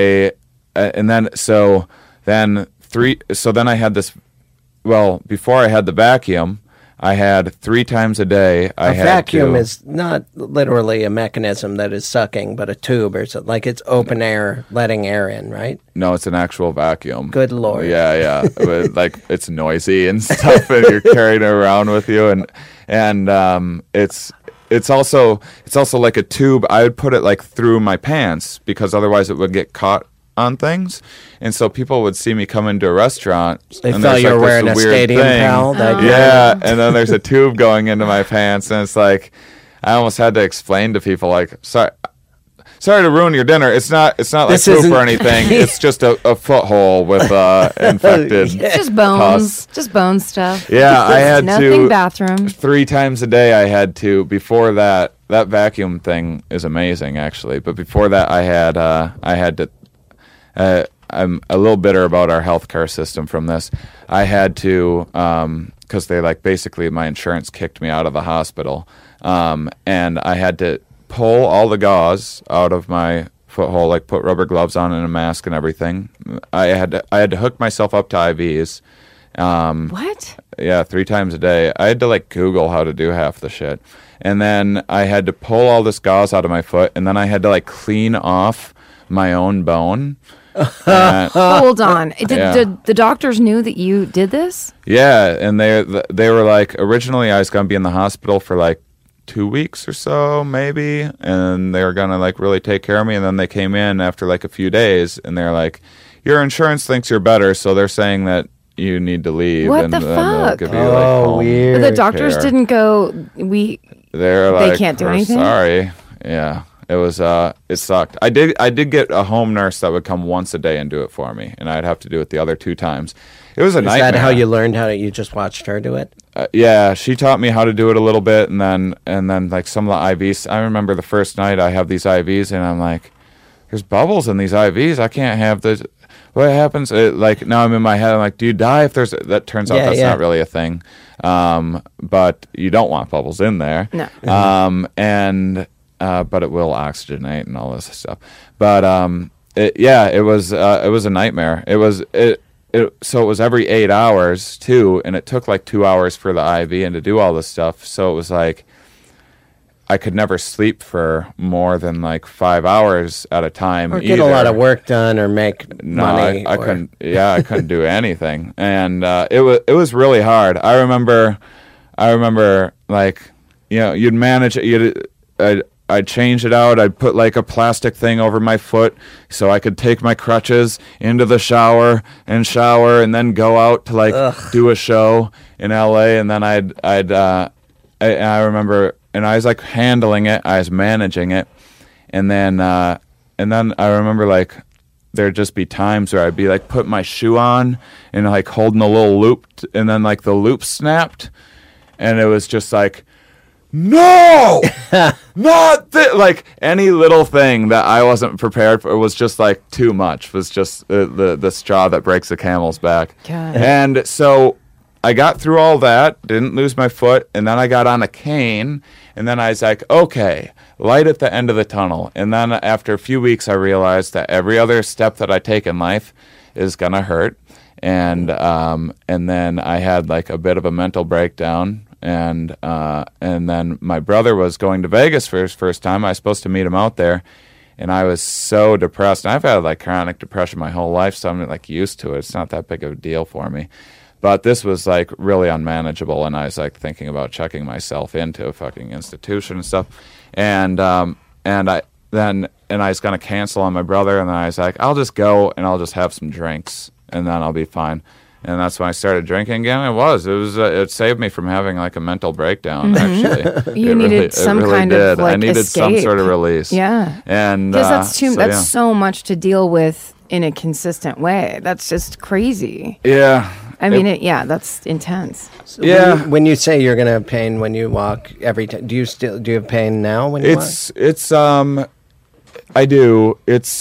so then I had this, before I had the vacuum, I had 3 times a day. A vacuum is not literally a mechanism that is sucking, but a tube or something. Like it's open air, letting air in, right? No, it's an actual vacuum. Good Lord. Yeah. Like it's noisy and stuff, and you're carrying it around with you, and it's also like a tube. I would put it like through my pants because otherwise it would get caught on things, and so people would see me come into a restaurant. They thought you were wearing a stadium pal. Yeah, and then there's a tube going into my pants, and it's like I almost had to explain to people, like, sorry to ruin your dinner. It's not like poop or anything. It's just a foot hole with infected. It's just bones, just bone stuff. Yeah, I had nothing bathroom. 3 times a day. I had to. Before that vacuum thing is amazing, actually. But before that, I had to. I'm a little bitter about our healthcare system from this. I had to, because they basically my insurance kicked me out of the hospital, and I had to pull all the gauze out of my foot hole, like put rubber gloves on and a mask and everything. I had to hook myself up to IVs. What? Yeah, 3 times a day. I had to Google how to do half the shit, and then I had to pull all this gauze out of my foot, and then I had to clean off my own bone. Hold on. The doctors knew that you did this? Yeah, and they were like, originally I was going to be in the hospital for like 2 weeks or so, maybe, and they were going to like really take care of me, and then they came in after like a few days, and they're like, your insurance thinks you're better, so they're saying that you need to leave. What and the fuck? Give you, like, weird. But the doctors didn't go, They're like, they can't do anything? Sorry. Yeah. It was it sucked. I did get a home nurse that would come once a day and do it for me, and I'd have to do it the other 2 times. It was a nightmare. Is that how you learned how to? You just watched her do it? Yeah, she taught me how to do it a little bit, and then like some of the IVs. I remember the first night I have these IVs, and I'm like, "There's bubbles in these IVs. I can't have this." What happens? Like now I'm in my head. I'm like, "Do you die if there's?" That turns out that's not really a thing. But you don't want bubbles in there. No. But it will oxygenate and all this stuff. But it was a nightmare. So it was every 8 hours too, and it took like 2 hours for the IV and to do all this stuff. So it was like I could never sleep for more than like 5 hours at a time. Or get a lot of work done, or make money. I couldn't. Yeah, I couldn't do anything, and it was really hard. I remember like, you know, you'd manage it. I'd change it out. I'd put like a plastic thing over my foot so I could take my crutches into the shower and then go out to like do a show in LA. And then I remember, and I was like handling it. I was managing it. And then I remember like there'd just be times where I'd be like putting my shoe on and like holding a little loop, and then like the loop snapped, and it was just like, no, not that. Like any little thing that I wasn't prepared for was just like too much. Was just the straw that breaks the camel's back. God. And so I got through all that, didn't lose my foot, and then I got on a cane, and then I was like, okay, light at the end of the tunnel. And then after a few weeks, I realized that every other step that I take in life is gonna hurt. And then I had like a bit of a mental breakdown. And then my brother was going to Vegas for his first time. I was supposed to meet him out there, and I was so depressed. And I've had like chronic depression my whole life, so I'm like used to it. It's not that big of a deal for me. But this was like really unmanageable, and I was like thinking about checking myself into a fucking institution and stuff. And I was gonna cancel on my brother, and then I was like, I'll just go and I'll just have some drinks, and then I'll be fine. And that's when I started drinking again. It saved me from having like a mental breakdown. Actually, you needed some kind of like I needed escape. some sort of release. Yeah, and because that's so much to deal with in a consistent way. That's just crazy. Yeah, I mean, that's intense. So when you say you're gonna have pain when you walk every time, do you have pain now when you walk? I do.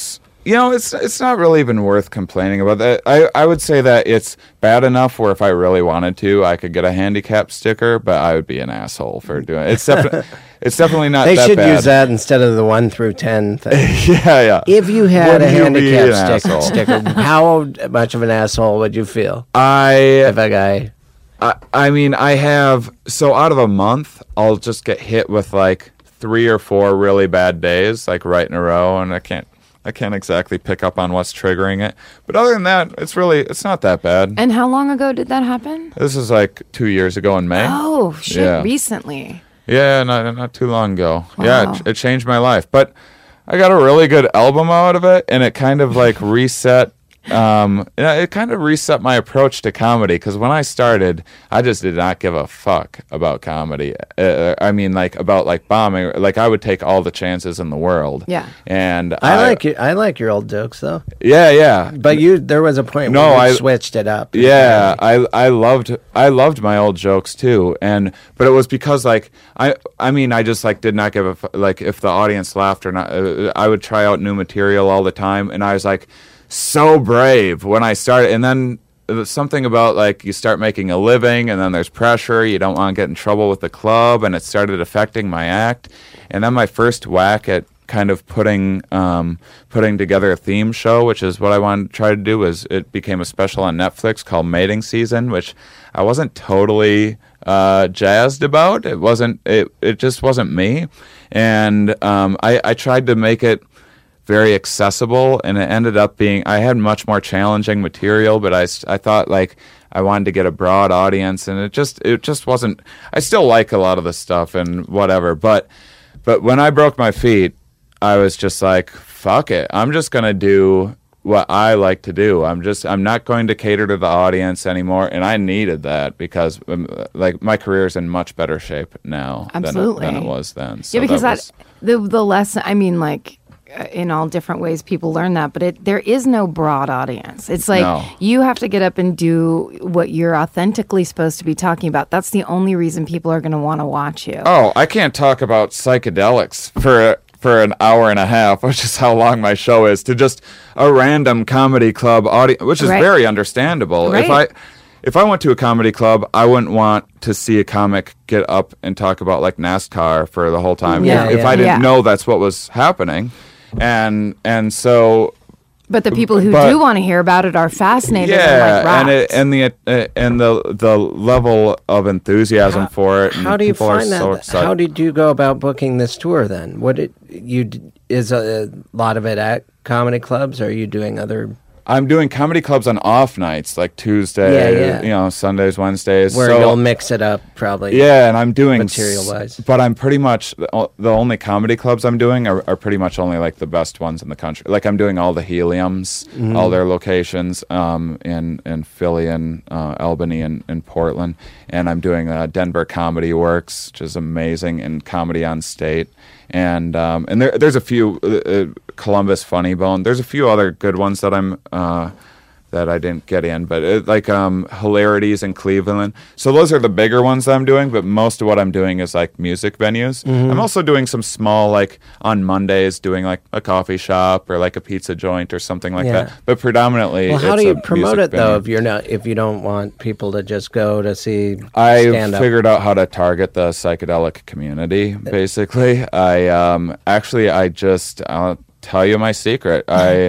It's not really even worth complaining about that. I would say that it's bad enough where if I really wanted to, I could get a handicap sticker, but I would be an asshole for doing it. It's definitely not that bad. They should use that instead of the 1 through 10 thing. Yeah. If you had a handicap sticker, how much of an asshole would you feel? If a guy... I mean, I have... So out of a month, I'll just get hit with like 3 or 4 really bad days, like right in a row, and I can't exactly pick up on what's triggering it. But other than that, it's not that bad. And how long ago did that happen? This is like 2 years ago in May. Oh, shit, recently. Yeah, not too long ago. Wow. Yeah, it changed my life. But I got a really good album out of it, and it kind of like reset... it kind of reset my approach to comedy, because when I started, I just did not give a fuck about comedy. I mean, like about like bombing. Like I would take all the chances in the world. Yeah. And I like your old jokes though. Yeah. But there was a point where you switched it up. Yeah, I loved my old jokes too, but it was because like I mean I just like did not give a like if the audience laughed or not. I would try out new material all the time, and I was like. So brave when I started, and then something about like you start making a living, and then there's pressure. You don't want to get in trouble with the club, and it started affecting my act. And then my first whack at kind of putting together a theme show, which is what I wanted to try to do, was it became a special on Netflix called Mating Season, which I wasn't totally jazzed about. It just wasn't me, and I tried to make it very accessible, and it ended up being, I had much more challenging material, but I thought like I wanted to get a broad audience, and it just wasn't. I still like a lot of the stuff and whatever, but when I broke my feet, I was just like, fuck it, I'm just gonna do what I like to do. I'm not going to cater to the audience anymore, and I needed that because like my career is in much better shape now than it was then. So yeah, because the lesson, I mean, like, in all different ways people learn that, but there is no broad audience. It's like you have to get up and do what you're authentically supposed to be talking about. That's the only reason people are going to want to watch you. Oh, I can't talk about psychedelics for an hour and a half, which is how long my show is, to just a random comedy club audience, which is very understandable. Right. If I went to a comedy club, I wouldn't want to see a comic get up and talk about like NASCAR for the whole time if I didn't know that's what was happening. And so, but the people who do want to hear about it are fascinated and like rats. And the level of enthusiasm for it. How do you find that? So how did you go about booking this tour then? Is a lot of it at comedy clubs? Or are you doing other? I'm doing comedy clubs on off nights, like Tuesday, Sundays, Wednesdays. Where you'll mix it up, probably. Yeah, and I'm doing material-wise. But I'm pretty much the only comedy clubs I'm doing are pretty much only like the best ones in the country. Like I'm doing all the Heliums, all their locations in Philly and Albany and Portland, and I'm doing Denver Comedy Works, which is amazing, and Comedy on State. And there's a few Columbus Funny Bone. There's a few other good ones that that I didn't get in, but Hilarities in Cleveland. So those are the bigger ones that I'm doing, but most of what I'm doing is like music venues. I'm also doing some small, like on Mondays, doing like a coffee shop or like a pizza joint or something like that. But predominantly, well, how do you promote it though if you don't want people to just go to see stand-up? I figured out how to target the psychedelic community. Basically, I'll tell you my secret.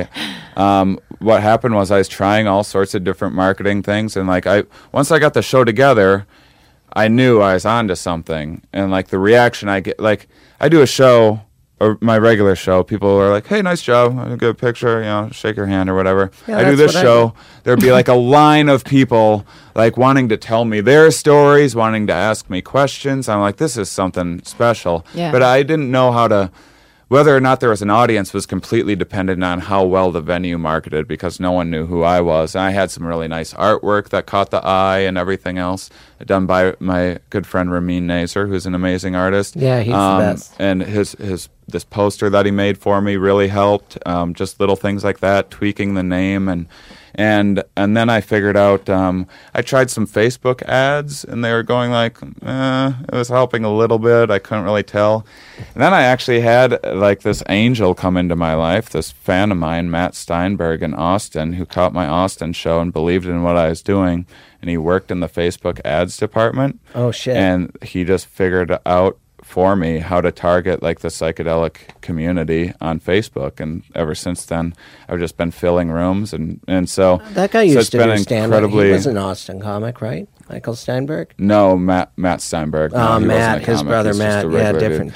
What happened was I was trying all sorts of different marketing things, and like once I got the show together, I knew I was onto something. And like the reaction I get, like I do a show, or my regular show, people are like, "Hey, nice job, I'll get a picture, shake your hand or whatever." Yeah, I do this show, there'd be like a line of people like wanting to tell me their stories, wanting to ask me questions. I'm like, this is something special. Yeah. But I didn't know whether or not there was an audience was completely dependent on how well the venue marketed, because no one knew who I was. And I had some really nice artwork that caught the eye and everything else, done by my good friend Ramin Nazer, who's an amazing artist. Yeah, he's the best. And this poster that he made for me really helped. Just little things like that, tweaking the name and then I figured out, I tried some Facebook ads, and they were going like, it was helping a little bit. I couldn't really tell. And then I actually had like this angel come into my life, this fan of mine, Matt Steinberg in Austin, who caught my Austin show and believed in what I was doing. And he worked in the Facebook ads department. Oh, shit. And he just figured out for me how to target like the psychedelic community on Facebook, and ever since then I've just been filling rooms and so that guy used to do stand-up. He was an incredibly Austin comic, right? Michael Steinberg? No, Matt Steinberg. Oh, No, Matt, his comic. brother He's just Matt. a Yeah, regular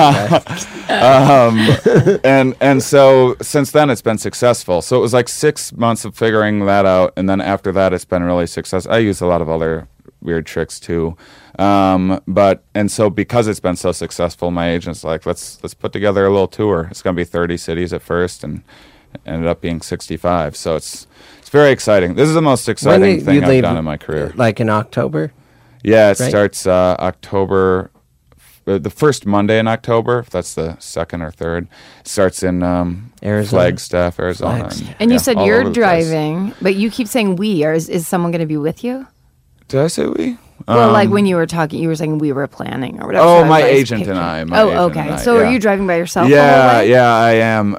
different. And so since then it's been successful. So it was like 6 months of figuring that out, and then after that it's been really successful. I use a lot of other weird tricks too. So because it's been so successful, my agent's like, let's put together a little tour. It's going to be 30 cities at first, and ended up being 65. So it's very exciting. This is the most exciting thing I've done in my career. Like in October? Yeah, it starts October, the first Monday in October, if that's the second or third. It starts in Arizona. Flagstaff, Arizona. And you said you're driving, but you keep saying we. Or is someone going to be with you? Did I say we? Well, like when you were talking, you were saying we were planning or whatever. Oh, so my agent and I. Okay. So are you driving by yourself? Yeah, I am.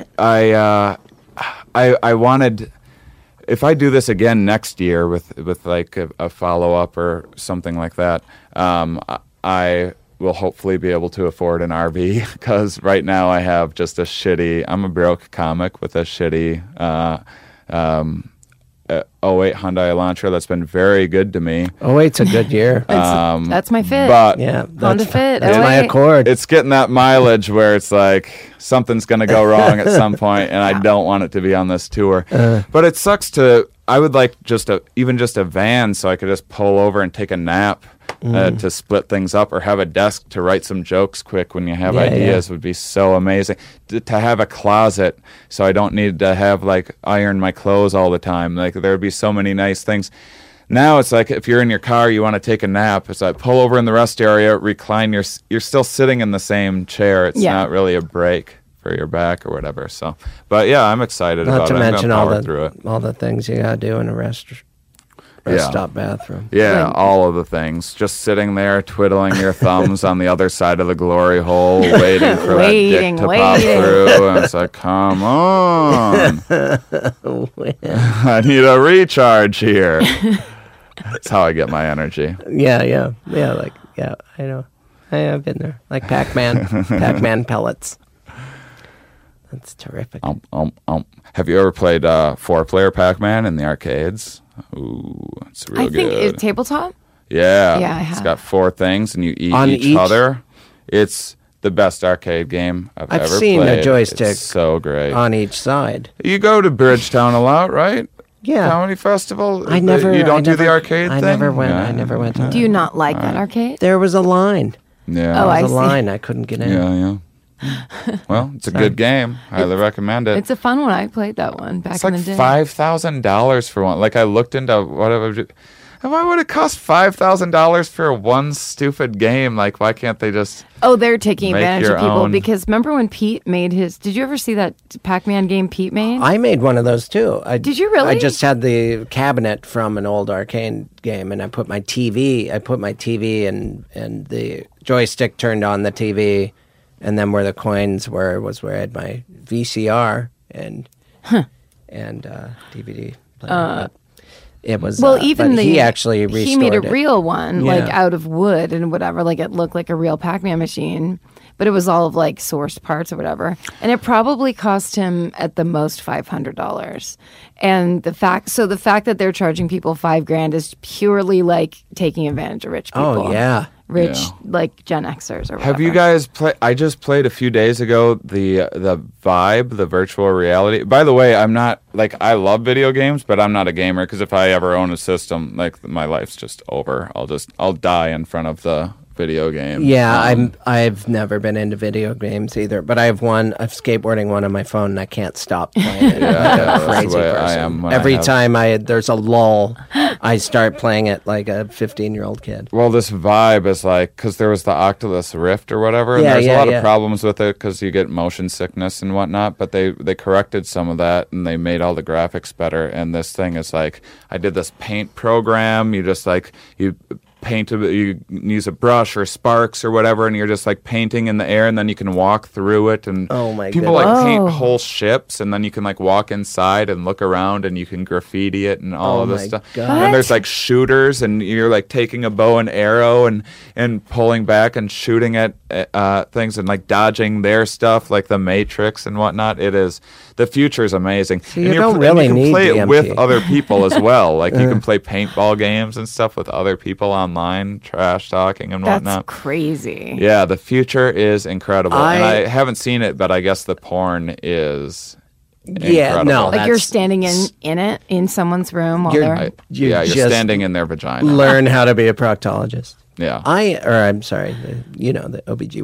I wanted, if I do this again next year with like a follow up or something like that, I will hopefully be able to afford an RV, because right now I have just I'm a broke comic with a shitty 08 Hyundai Elantra that's been very good to me. 08's a good year. That's my Fit. But Yeah, Honda Fit. That's my 08. Accord. it's getting that mileage where it's like something's going to go wrong at some point, and I don't want it to be on this tour. But it sucks I would like even just a van so I could just pull over and take a nap to split things up, or have a desk to write some jokes quick when you have ideas would be so amazing. To have a closet so I don't need to have like iron my clothes all the time. Like there would be so many nice things. Now it's like if you're in your car, you want to take a nap. It's like pull over in the rest area, recline. You're still sitting in the same chair. It's not really a break for your back or whatever. So, but yeah, I'm excited Not about to it. mention I'm gonna power through it. all the things you gotta do in a rest stop bathroom. Yeah, all of the things. Just sitting there, twiddling your thumbs on the other side of the glory hole, waiting for that dick to pop through. And it's like, come on. I need a recharge here. That's how I get my energy. Yeah. I know. I have been there. Like Pac-Man pellets. That's terrific. Have you ever played 4-player Pac-Man in the arcades? Ooh, it's real good. I think it's tabletop. Yeah. Yeah, I have. It's got 4 things, and you eat On each other. It's the best arcade game I've ever played. I've seen a joystick It's so great. on each side. You go to Bridgetown a lot, right? Yeah. Comedy Festival. You don't do the arcade thing? I never went. Yeah. I never went to Do you not like that arcade? There was a line. Yeah. Oh, There I was a see. line. I couldn't get in. Yeah. Well, it's a good game. Highly recommend it. It's a fun one. I played that one back It's in like the day. $5,000 for one. Like I looked into whatever. Why would it cost $5,000 for one stupid game? Like, why can't they just? Oh, they're taking Make advantage of your people own. Because remember when Pete made his? Did you ever see that Pac-Man game Pete made? I made one of those too. Did you really? I just had the cabinet from an old arcade game, and I put my TV. and the joystick turned on the TV, and then where the coins were was where I had my VCR and DVD player. It was even but he actually restored he made a it. real one, like Yeah. out of wood and whatever. Like it looked like a real Pac-Man machine, but it was all of like sourced parts or whatever. And it probably cost him at the most $500. And the fact that they're charging people $5,000 is purely like taking advantage of rich people. Oh yeah. Rich Yeah. like Gen Xers or whatever. Have you guys played? I just played a few days ago the Vibe, the virtual reality. By the way, I'm not like I love video games, but I'm not a gamer because if I ever own a system, like my life's just over. I'll die in front of the video game. Yeah, I've never been into video games either, but I have one. I'm skateboarding one on my phone, and I can't stop playing it. that's the Crazy way I person. am when Every I have- time there's a lull, I start playing it like a 15-year-old kid. Well, this Vibe is like because there was the Oculus Rift or whatever, and Yeah, there's a yeah, lot yeah. of problems with it because you get motion sickness and whatnot. But they corrected some of that and they made all the graphics better. And this thing is like I did this paint program. You just like you use a brush or sparks or whatever, and you're just like painting in the air, and then you can walk through it. And Oh, my people goodness. like paint Oh. whole ships, and then you can like walk inside and look around, and you can graffiti it and all Oh, of this my stuff. God. And there's like shooters, and you're like taking a bow and arrow and pulling back and shooting at things and like dodging their stuff, like the Matrix and whatnot. The future is amazing. you and don't really you can need play it DMT. with other people as well. Like you can play paintball games and stuff with other people online, trash talking and That's whatnot. crazy. Yeah, the future is incredible. And I- I haven't seen it, but I guess the porn is Yeah, incredible. no, Like you're That's- standing in it in someone's room while You're- they're. You're just standing in their vagina. Learn how to be a proctologist. Yeah. I'm sorry, the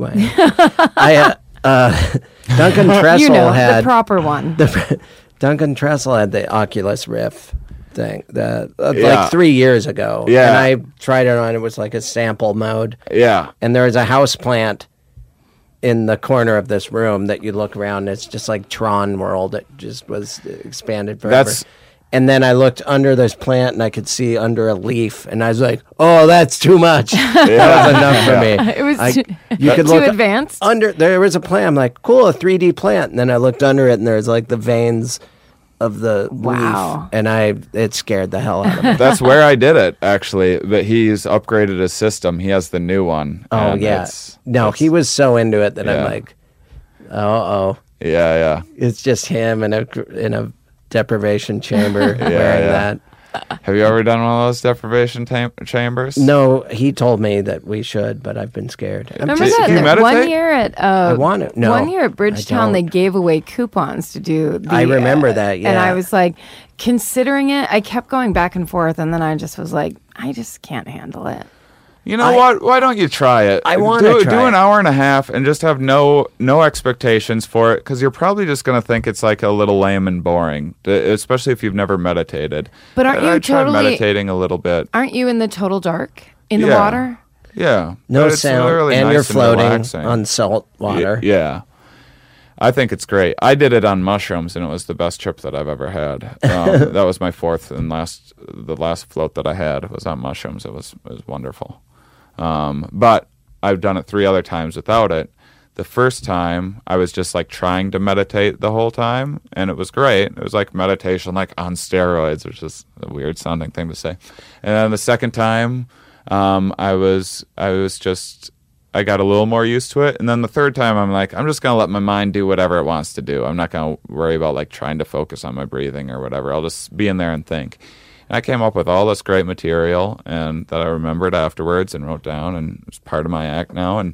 OBGYN. Duncan Trussell you know, had the proper one. Duncan Trussell had the Oculus Rift thing Yeah. like 3 years ago. Yeah. And I tried it on. It was like a sample mode. Yeah. And there was a house plant in the corner of this room that you look around. It's just like Tron World. It just was expanded forever. That's- And then I looked under this plant and I could see under a leaf. And I was like, oh, that's too much. That was enough for me. It was You could too look advanced. under. There was a plant. I'm like, cool, a 3D plant. And then I looked under it and there's like the veins of the Wow. leaf. And it scared the hell out of me. That's where I did it, actually. But he's upgraded his system. He has the new one. Oh, and yeah. No, he was so into it that I'm Yeah. like, oh. Yeah. It's just him in a deprivation chamber wearing that. Have you ever done one of those deprivation chambers? No, he told me that we should, but I've been scared. Remember Do you that meditate? one year at I want to. No, one year at Bridgetown, they don't. gave away coupons to do. The, I remember that, and I yeah. was like, considering it, I kept going back and forth, and then I just was like, I just can't handle it. You know what? Why don't you try it? I want to try do an it. hour and a half and just have no expectations for it, because you're probably just going to think it's like a little lame and boring, especially if you've never meditated. But aren't you I tried totally- meditating a little bit. Aren't you in the total dark in the Yeah. water? Yeah, No but it's sound, really and nice you're floating relaxing. on salt water. Yeah. I think it's great. I did it on mushrooms, and it was the best trip that I've ever had. That was my fourth and the last float that I had was on mushrooms. It was wonderful. But I've done it 3 other times without it. The first time, I was just like trying to meditate the whole time, and it was great. It was like meditation, like on steroids, which is a weird sounding thing to say. And then the second time, I got a little more used to it. And then the third time, I'm like, I'm just going to let my mind do whatever it wants to do. I'm not going to worry about like trying to focus on my breathing or whatever. I'll just be in there and think. And I came up with all this great material and that I remembered afterwards and wrote down, and it's part of my act now. I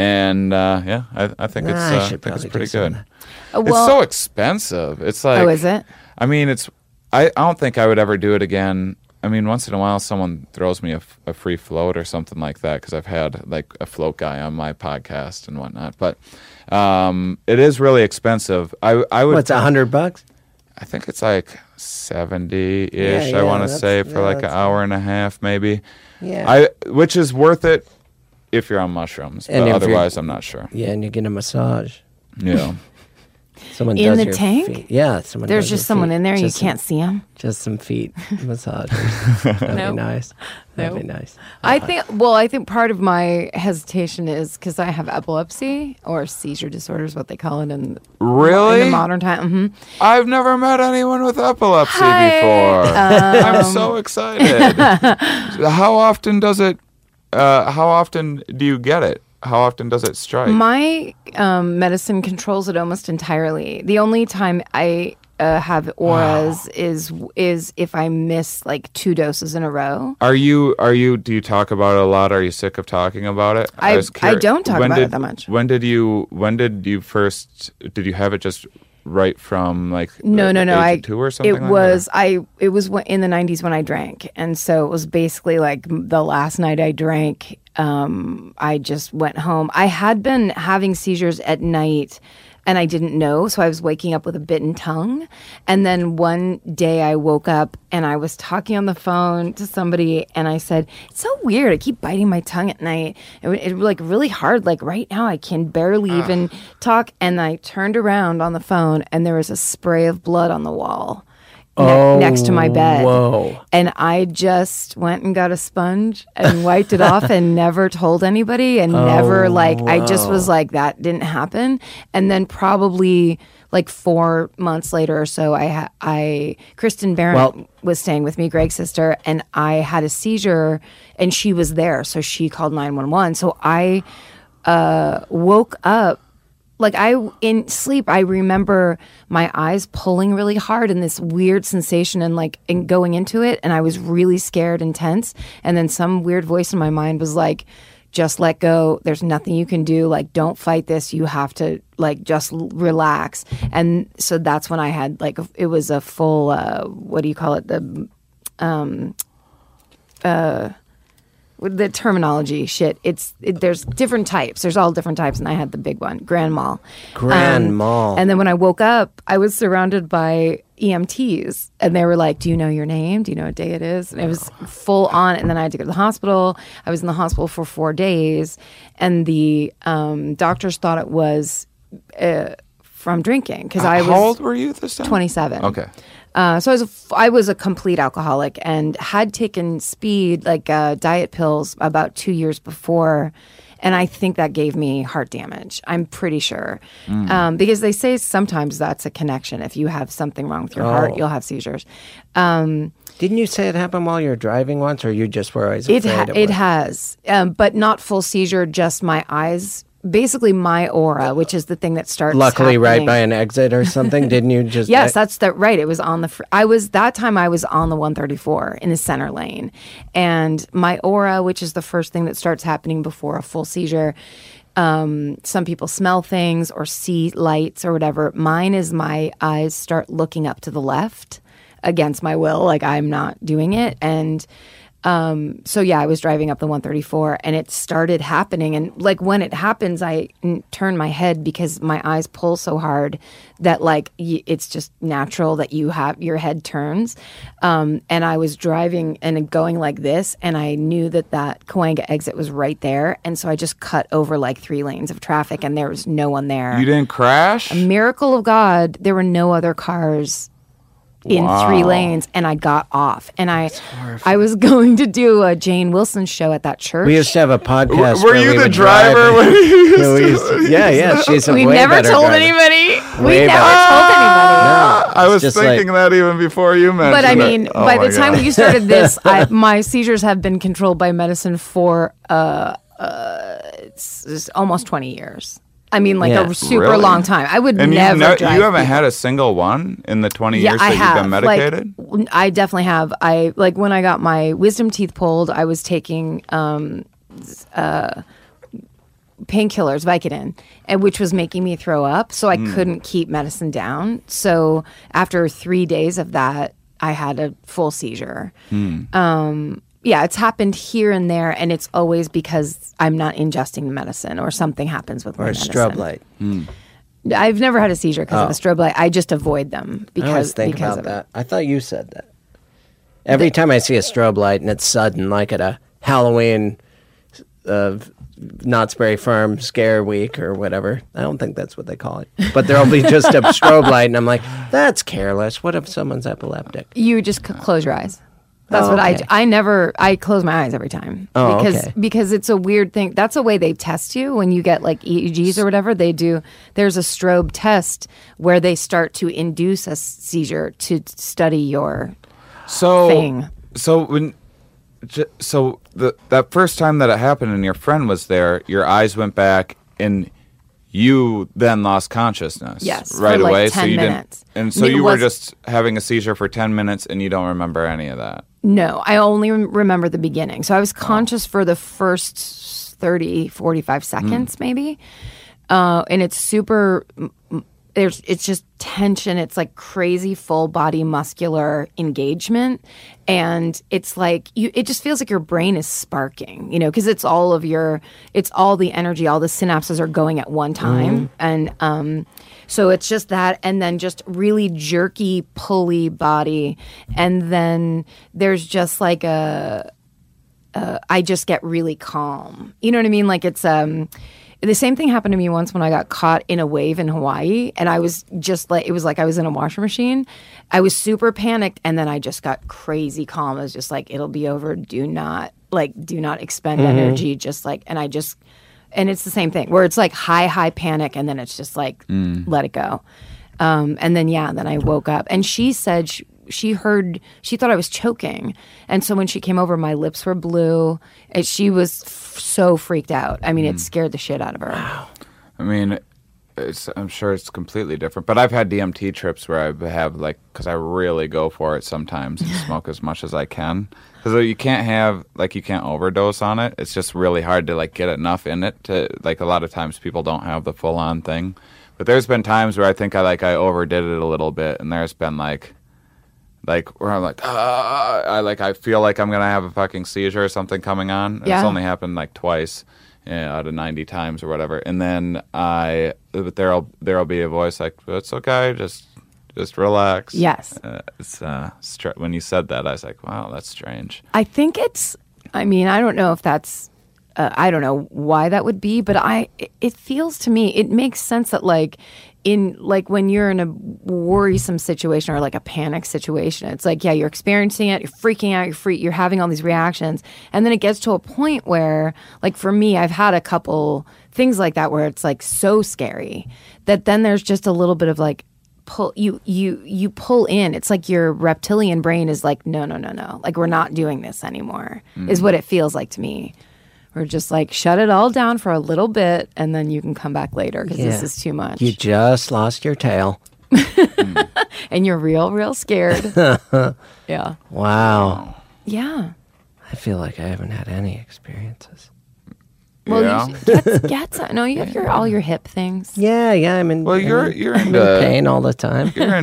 think I should it's probably pretty do some of good. that. It's so expensive. It's like, Oh, is it? I mean, I don't think I would ever do it again. I mean, once in a while, someone throws me a free float or something like that, because I've had like a float guy on my podcast and whatnot. But it is really expensive. I would. What's $100? I think it's like 70-ish. Yeah, I want to that's- say for yeah, like an that's- hour and a half, maybe. Yeah. Which is worth it if you're on mushrooms, And but if you're- otherwise, I'm not sure. Yeah, and you get a massage. Yeah. Someone In does the your tank? feet. Yeah, someone. There's does your just someone feet. in there, and you Just can't see him. Just some feet massagers. That'd Nope. be nice. That'd be Nope. nice. I think part of my hesitation is because I have epilepsy or seizure disorder is what they call it in Really? the modern time. Mm-hmm. I've never met anyone with epilepsy Hi. before. I'm so excited. How often does it? How often do you get it? How often does it strike? My medicine controls it almost entirely. The only time I have auras is if I miss like 2 doses in a row. Do you talk about it a lot? Are you sick of talking about it? I was curious. don't talk about it that much. When did you have it just right from like No. age of 2 or something? It was in the 90s when I drank, and so it was basically like the last night I drank. I just went home. I had been having seizures at night, and I didn't know, so I was waking up with a bitten tongue. And then one day I woke up and I was talking on the phone to somebody, and I said, "It's so weird. I keep biting my tongue at night. It like really hard. Like right now, I can barely even talk." And I turned around on the phone, and there was a spray of blood on the wall. Next to my bed. Whoa. And I just went and got a sponge and wiped it off and never told anybody and never I just was like, that didn't happen. And then probably like 4 months later or so, Kristen Barrett was staying with me, Greg's sister, and I had a seizure and she was there. So she called 911. So I woke up. Like in sleep, I remember my eyes pulling really hard and this weird sensation and going into it. And I was really scared and tense. And then some weird voice in my mind was like, just let go. There's nothing you can do. Like, don't fight this. You have to just relax. And so that's when I had it was a full, what do you call it? The terminology shit. There's different types. There's all different types, and I had the big one, Grand Mal. Grand Mal. And then when I woke up, I was surrounded by EMTs, and they were like, "Do you know your name? Do you know what day it is?" And it was full on. And then I had to go to the hospital. I was in the hospital for 4 days, and the doctors thought it was from drinking because I was. How old were you this time? 27. Okay. So I was a complete alcoholic and had taken speed, diet pills, about 2 years before. And I think that gave me heart damage. I'm pretty sure. Because they say sometimes that's a connection. If you have something wrong with your heart, you'll have seizures. Didn't you say it happened while you were driving once, or you just were always afraid It has, but not full seizure, just my eyes basically my aura, which is the thing that starts Luckily, happening. right by an exit or something. Didn't you just? Yes, that's right. It was on the. I was on the 134 in the center lane, and my aura, which is the first thing that starts happening before a full seizure. Some people smell things or see lights or whatever. Mine is my eyes start looking up to the left against my will, like I'm not doing it. And so yeah, I was driving up the 134 and it started happening. And like when it happens, I turn my head because my eyes pull so hard that like it's just natural that your head turns. And I was driving and going like this, and I knew that Cahuenga exit was right there. And so I just cut over like 3 lanes of traffic and there was no one there. You didn't crash? A miracle of God, there were no other cars in 3 lanes, and I got off. And I was going to do a Jane Wilson show at that church. We used to have a podcast. Were you the driver when you used to? Yeah. She's a we way never better told driver. anybody. Way We never better. told anybody. No, I was just thinking that even before you mentioned But I it. mean, Oh by my the time God. you started this, my seizures have been controlled by medicine for it's almost 20 years. I mean, like Yeah. a super Really? long time. I would And never drive. you haven't people. had a single one in the 20 Yeah, years I that have. you've been medicated? Like, I definitely have. Like when I got my wisdom teeth pulled, I was taking painkillers, Vicodin, which was making me throw up. So I couldn't keep medicine down. So after 3 days of that, I had a full seizure. Yeah, it's happened here and there, and it's always because I'm not ingesting the medicine or something happens with my Or a medicine. strobe light. I've never had a seizure because of a strobe light. I just avoid them I always because think because about of that. I thought you said that. Every time I see a strobe light and it's sudden, like at a Halloween Knott's Berry Farm scare week or whatever. I don't think that's what they call it. But there'll be just a strobe light, and I'm like, that's careless. What if someone's epileptic? You just close your eyes. That's Oh, what okay. I close my eyes every time. Oh, because okay. because it's a weird thing. That's a way they test you when you get like EEGs or whatever. There's a strobe test where they start to induce a seizure to study your thing. So that first time that it happened and your friend was there, your eyes went back and you then lost consciousness. Yes, right for like away. 10 so you minutes. didn't, and so It you were was- just having a seizure for 10 minutes and you don't remember any of that. No, I only remember the beginning. So I was conscious for the first 30, 45 seconds maybe. And it's super it's just tension. It's like crazy full body muscular engagement. And it's like, it just feels like your brain is sparking, because it's all the energy, all the synapses are going at one time. And so it's just that, and then just really jerky, pulley body. And then there's just like I just get really calm. You know what I mean? Like it's, the same thing happened to me once when I got caught in a wave in Hawaii, and I was just like, it was like I was in a washer machine. I was super panicked, and then I just got crazy calm. I was just like, it'll be over. Do not expend energy. Just like, and it's the same thing where it's like high panic, and then it's just like, let it go. And then I woke up, and she said she thought I was choking. And so when she came over, my lips were blue. And she was so freaked out. I mean, it scared the shit out of her. Wow. I mean, I'm sure it's completely different. But I've had DMT trips where I have because I really go for it sometimes and smoke as much as I can. Because you can't overdose on it. It's just really hard to get enough in it to a lot of times people don't have the full on thing. But there's been times where I think I overdid it a little bit, and there's been where I'm I feel like I'm gonna have a fucking seizure or something coming on. Yeah. It's only happened twice out of 90 times or whatever. And then there'll be a voice like, "It's okay, just relax." Yes. It's when you said that, I was like, "Wow, that's strange." I think I don't know if that's, I don't know why that would be, but it feels to me, it makes sense that when you're in a worrisome situation or a panic situation, it's you're experiencing it, you're freaking out, you're having all these reactions. And then it gets to a point where, for me, I've had a couple things like that where it's so scary that then there's just a little bit of you pull in. It's like your reptilian brain is no. We're not doing this anymore, is what it feels like to me. We're just like, shut it all down for a little bit, and then you can come back later because this is too much. You just lost your tail. And you're real scared. Yeah. Wow. Yeah. I feel like I haven't had any experiences. Well, Yeah. you get some. No, you have all your hip things. Yeah, I'm in. Well, you're I'm into in pain all the time. You're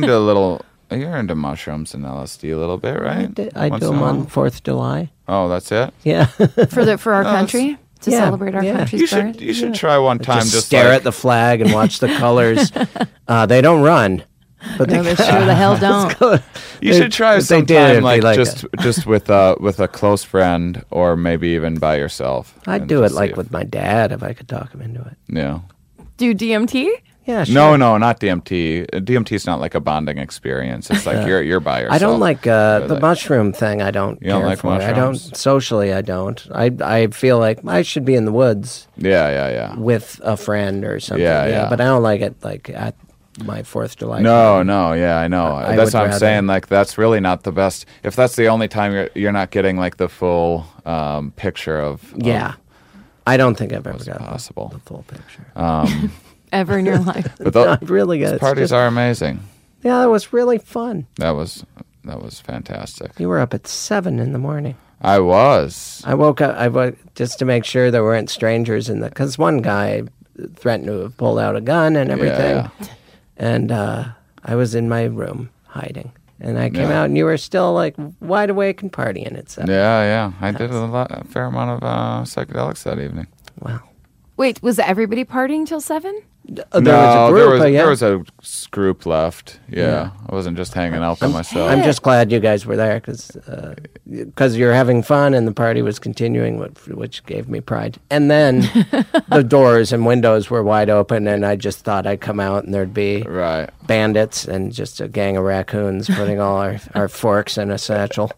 into mushrooms and LSD a little bit, right? I do them on 4th of July. Oh, that's it. Yeah. For our country to yeah, celebrate our yeah. country's birth. You should try one time. Just stare like, at the flag and watch the colors. They don't run, but No, they sure the hell don't. You should try if they did, sometime, it'd be like like just with a close friend, or maybe even by yourself. I'd and do it just see like if- with my dad if I could talk him into it. Yeah. Do DMT? Yeah, sure. No, not DMT. DMT's not like a bonding experience. It's like you're by yourself. I don't like the like- mushroom thing. I don't You don't care like for it. I don't mushrooms? socially. I don't. I feel like I should be in the woods Yeah. with a friend or something. Yeah. But I don't like it like at my 4th of July. No, yeah, I know. I That's would what I'm rather- saying. Like, that's really not the best. If that's the only time you're not getting like the full picture of Yeah. I don't think I've ever got possible. the full picture. Ever in your life? But I really got those parties are amazing. Yeah, it was really fun. That was fantastic. You were up at 7 in the morning. I was. I woke up. Just to make sure there weren't strangers in the. Because one guy threatened to have pulled out a gun and everything, Yeah. and I was in my room hiding, and I came Yeah. out, and you were still like wide awake and partying at 7. Yeah. I did a fair amount of psychedelics that evening. Wow. Wait, was everybody partying till 7? There was a group. there was a group left. Yeah. I wasn't just hanging out by myself. I'm just glad you guys were there because you're having fun and the party was continuing, which gave me pride. And then the doors and windows were wide open, and I just thought I'd come out and there'd be Right. bandits and just a gang of raccoons putting all our forks in a satchel.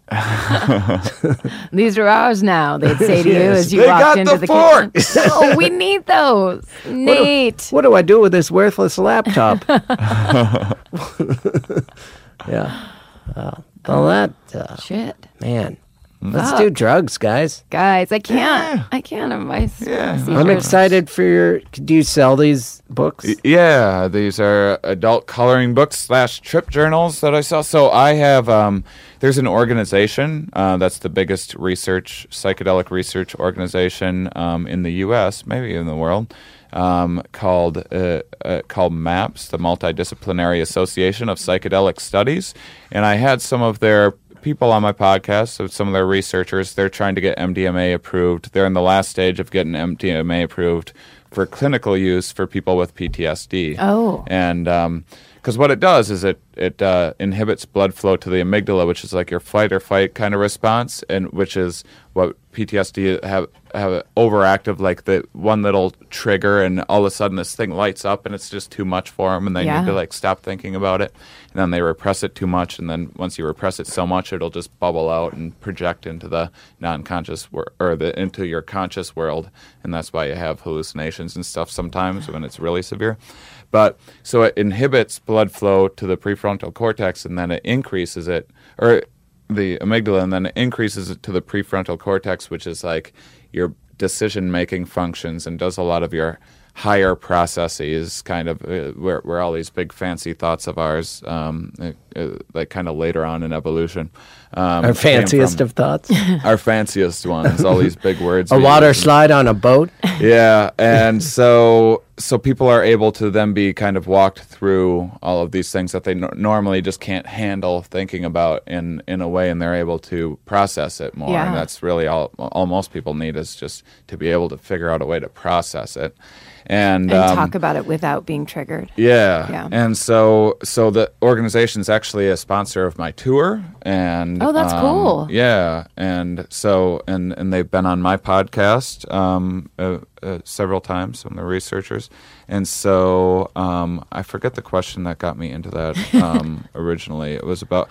These are ours now, they'd say to you as you They walked got into the the forks! kitchen. Oh, we need those. Nate. What do I do with this worthless laptop? Yeah. Well, that Shit. man. Let's do drugs, guys. Guys, I can't advise. Yeah. I'm excited for your. Do you sell these books? Yeah, these are adult coloring books / trip journals that I saw. So I have, there's an organization that's the biggest psychedelic research organization in the U.S., maybe in the world, called MAPS, the Multidisciplinary Association of Psychedelic Studies. And I had some of their people on my podcast, so some of their researchers. They're trying to get MDMA approved. They're in the last stage of getting MDMA approved for clinical use for people with PTSD. Oh. And because what it does is it inhibits blood flow to the amygdala, which is like your fight or fight kind of response, and which is what PTSD have overactive, like the one little trigger, and all of a sudden this thing lights up, and it's just too much for them, and they need to like stop thinking about it, and then they repress it too much, and then once you repress it so much, it'll just bubble out and project into the non-conscious into your conscious world, and that's why you have hallucinations and stuff sometimes when it's really severe. But so it inhibits blood flow to the prefrontal cortex, and then it increases it, or the amygdala, and then it increases it to the prefrontal cortex, which is like your decision-making functions and does a lot of your higher processes, kind of where all these big fancy thoughts of ours, like kind of later on in evolution. Our fanciest of thoughts. Our fanciest ones, all these big words. A we water use. slide on a boat. Yeah, and so people are able to then be kind of walked through all of these things that they normally just can't handle thinking about in a way, and they're able to process it more. Yeah. And that's really all most people need, is just to be able to figure out a way to process it. And talk about it without being triggered. Yeah. And so the organization's actually a sponsor of my tour, and Oh, that's cool. Yeah, and so and they've been on my podcast several times, some of the researchers, and so I forget the question that got me into that originally. It was about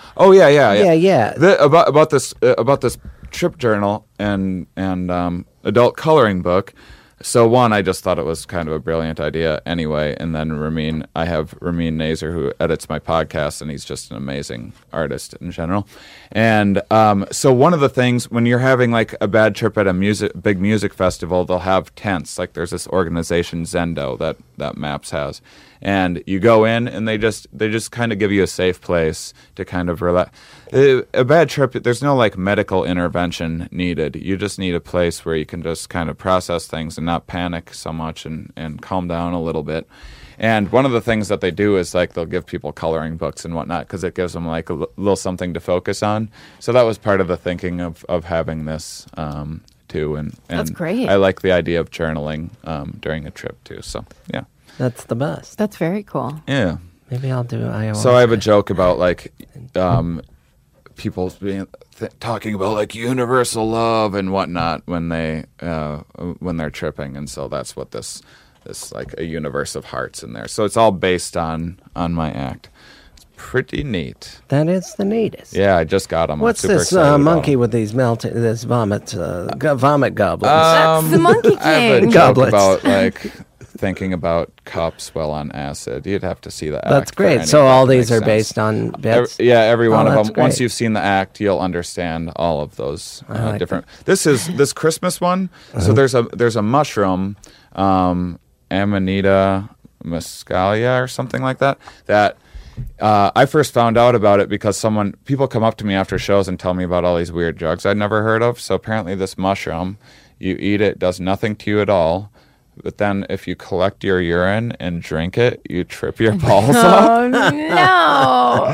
Yeah. about this trip journal and adult coloring book. So one, I just thought it was kind of a brilliant idea anyway. And then I have Ramin Nazer who edits my podcast, and he's just an amazing artist in general. And so one of the things when you're having like a bad trip at a big music festival, they'll have tents. Like there's this organization Zendo that Maps has, and you go in and they just kind of give you a safe place to kind of relax. A bad trip, there's no like medical intervention needed. You just need a place where you can just kind of process things and not panic so much and calm down a little bit. And one of the things that they do is like they'll give people coloring books and whatnot because it gives them like a little something to focus on. So that was part of the thinking of having this too. And that's great. I like the idea of journaling during a trip too. So yeah. That's the best. That's very cool. Yeah. Maybe I'll do ayahuasca. So I have a joke about like people being talking about like universal love and whatnot when they're tripping, and so that's what this like a universe of hearts in there. So it's all based on my act. It's pretty neat. That is the neatest. Yeah, I just got them. What's this monkey with these this vomit goblins? That's the Monkey King. I have a joke Goblets. about like thinking about cups while on acid. You'd have to see the act. That's for great. any So of that all to these make are sense. based on bits? Every one of that's them. Once great. you've seen the act, you'll understand all of those like different. This is this Christmas one. So there's a mushroom, Amanita muscaria or something like that. That I first found out about it because people come up to me after shows and tell me about all these weird drugs I'd never heard of. So apparently this mushroom, you eat it, does nothing to you at all. But then if you collect your urine and drink it, you trip your balls up. Oh, no.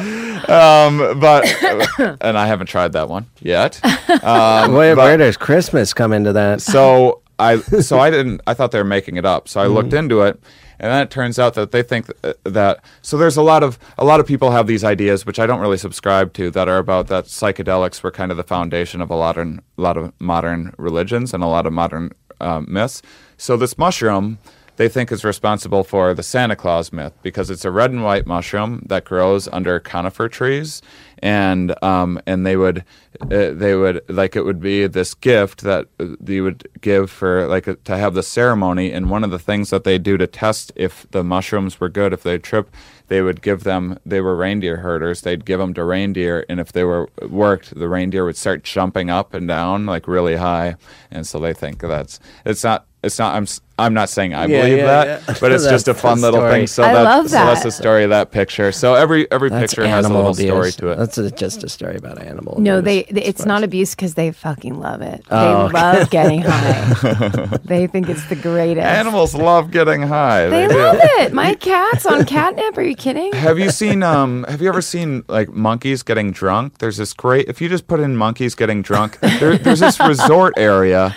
And I haven't tried that one yet. Where does Christmas come into that? So I thought they were making it up. So I looked into it, and then it turns out that they think that so there's a lot of people have these ideas, which I don't really subscribe to, that are about that psychedelics were kind of the foundation of a lot of modern religions and a lot of modern myths. So this mushroom, they think, is responsible for the Santa Claus myth because it's a red and white mushroom that grows under conifer trees, and they would like it would be this gift that you would give for like to have the ceremony. And one of the things that they do to test if the mushrooms were good, if they trip, they would give them. They were reindeer herders. They'd give them to reindeer, and if they worked, the reindeer would start jumping up and down like really high. And so they think it's not. I'm not saying I believe that, but it's just a fun little thing. So love that. So that's the story of that picture. So every picture has a little story to it. That's just a story about animal No, abuse, it's not abuse because they fucking love it. Oh, they love getting high. They think it's the greatest. Animals love getting high. They do. love it. My cat's on catnip. Are you kidding? Have you ever seen like monkeys getting drunk? There's this great. If you just put in monkeys getting drunk, there's this resort area.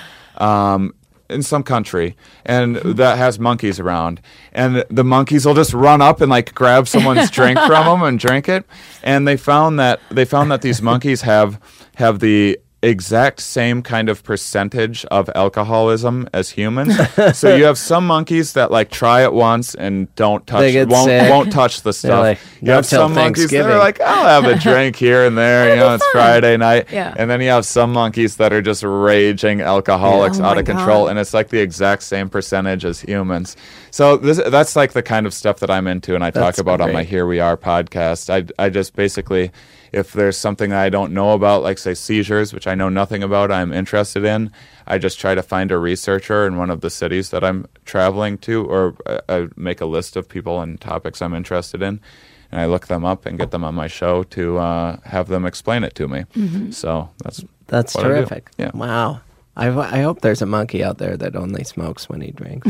In some country, and that has monkeys around, and the monkeys will just run up and like grab someone's drink from them and drink it. And they found that these monkeys have the exact same kind of percentage of alcoholism as humans. So you have some monkeys that like try it once and don't touch, won't touch the stuff. Like, you have some monkeys that are like, I'll have a drink here and there. It's Friday night. Yeah. And then you have some monkeys that are just raging alcoholics out of control, and it's like the exact same percentage as humans. So that's like the kind of stuff that I'm into, and I talk about on my Here We Are podcast. I just basically, if there's something I don't know about, like say seizures, which I know nothing about, I'm interested in, I just try to find a researcher in one of the cities that I'm traveling to, or I make a list of people and topics I'm interested in, and I look them up and get them on my show to have them explain it to me. Mm-hmm. So that's what terrific. I do. Yeah. Wow. I hope there's a monkey out there that only smokes when he drinks.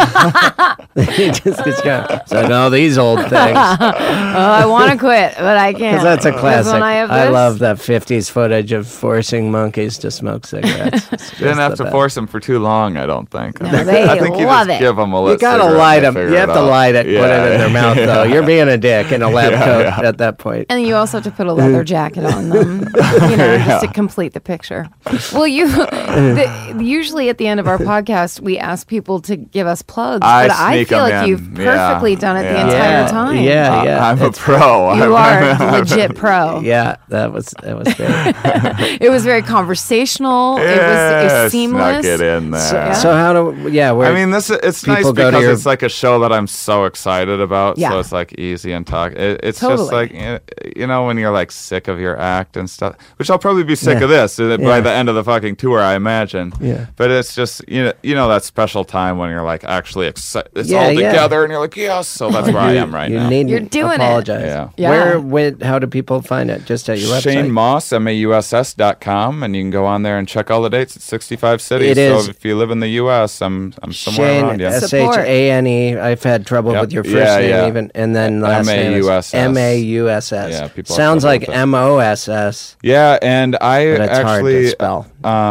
He just gets going. So no, these old things. I want to quit, but I can't. Because that's a classic. I love this. that 50s footage of forcing monkeys to smoke cigarettes. You didn't have to force them for too long, I don't think. No, I think you love just it. give them a You gotta light them. You have to light it, put it in their mouth, though. You're being a dick in a lab coat at that point. And you also have to put a leather jacket on them, just to complete the picture. Well, Usually at the end of our podcast, we ask people to give us plugs, I but I sneak feel 'em like in. you've perfectly done it the Yeah. entire time. Yeah. I'm a pro. You are legit pro. Yeah, that was great. It was very conversational. It was seamless. Snuck it in there. So how do where I mean, it's nice people go to because your- it's like a show that I'm so excited about. Yeah. So it's like easy and talk. It's Totally. just like, when you're like sick of your act and stuff, which I'll probably be sick Yeah. of this by Yeah. the end of the fucking tour, I imagine. Yeah. But it's just, that special time when you're like actually excited. It's Yeah, all yeah. together and you're like, yes. So that's where I am right you now. need You're to doing it. apologize. Yeah. Yeah. How do people find it? Just at your website? Shane Moss, MAUSS.com, and you can go on there and check all the dates. It's 65 cities. It is. So if you live in the U.S., I'm somewhere Shane, around you. Shane. I've had trouble Yep. with your first Yeah, name yeah. even, and then last name is MAUSS. MAUSS. Yeah, people have sounds trouble like with it. MOSS, Yeah, and I but it's hard to actually spell.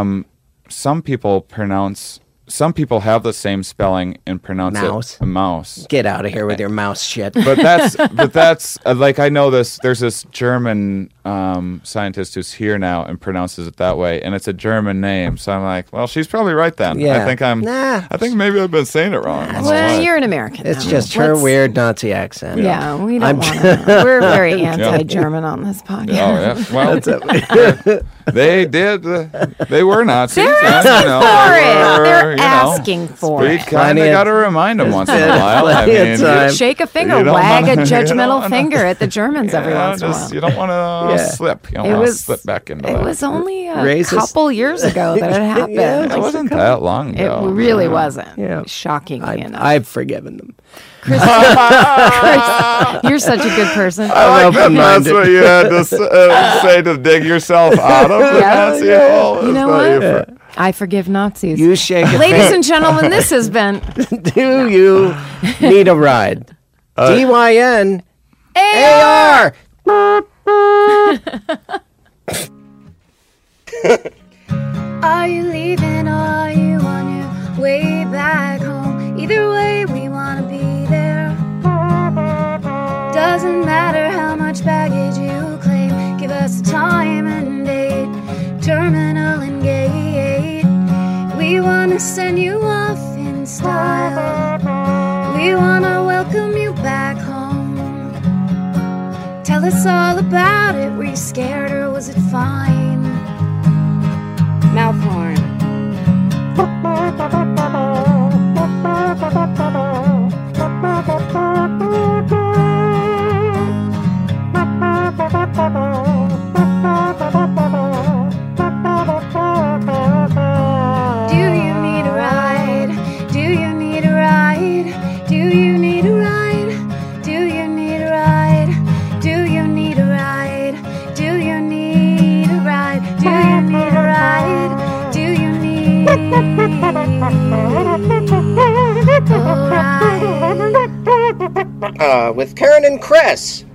some people have the same spelling and pronounce Mouse. it mouse. Get out of here with your mouse shit. But that's like, I know this. There's this German scientist who's here now and pronounces it that way, and it's a German name. So I'm like, well, she's probably right then. Yeah. I think maybe I've been saying it wrong. Well, you're an American. It's now. just her Let's- weird Nazi accent. Yeah, we I'm- don't want to. We're very anti-German on this podcast. Oh yeah. Well, they did. They were Nazis. They're asking for it. They're asking for We it. kind Plenty of of- got to remind them once in a while. I Plenty of mean, time. Shake a finger, You don't wag wanna- a you don't judgmental wanna- finger at the Germans every once in a while. you don't want to Yeah. slip. You don't It want to was slip back into It that. was only a Racist. couple years ago that it happened. Yeah, It wasn't that long It ago. really wasn't. Yeah. Shockingly enough. I've forgiven them. Chris, you're such a good person. I like that that's open-minded. what you had to say to dig yourself out of the Yeah. Nazi hole. You is know that what? I forgive Nazis. You shake a Ladies and gentlemen, this has been Do you need a ride? DYN AR. Are you leaving or are you on your way back home? Either way, we wanna be there. Doesn't matter how much baggage you claim. Give us a time and date, terminal and gate. We wanna send you off in style. We wanna welcome you back home. Tell us all about it. Were you scared or was it fine? Mouth horn. Do you need a ride? Do you need a ride? Do you need a ride? Do you need a ride? Do you need a ride? Do you need a ride? Do you need a ride? Do you need a ride? With Karen and Chris.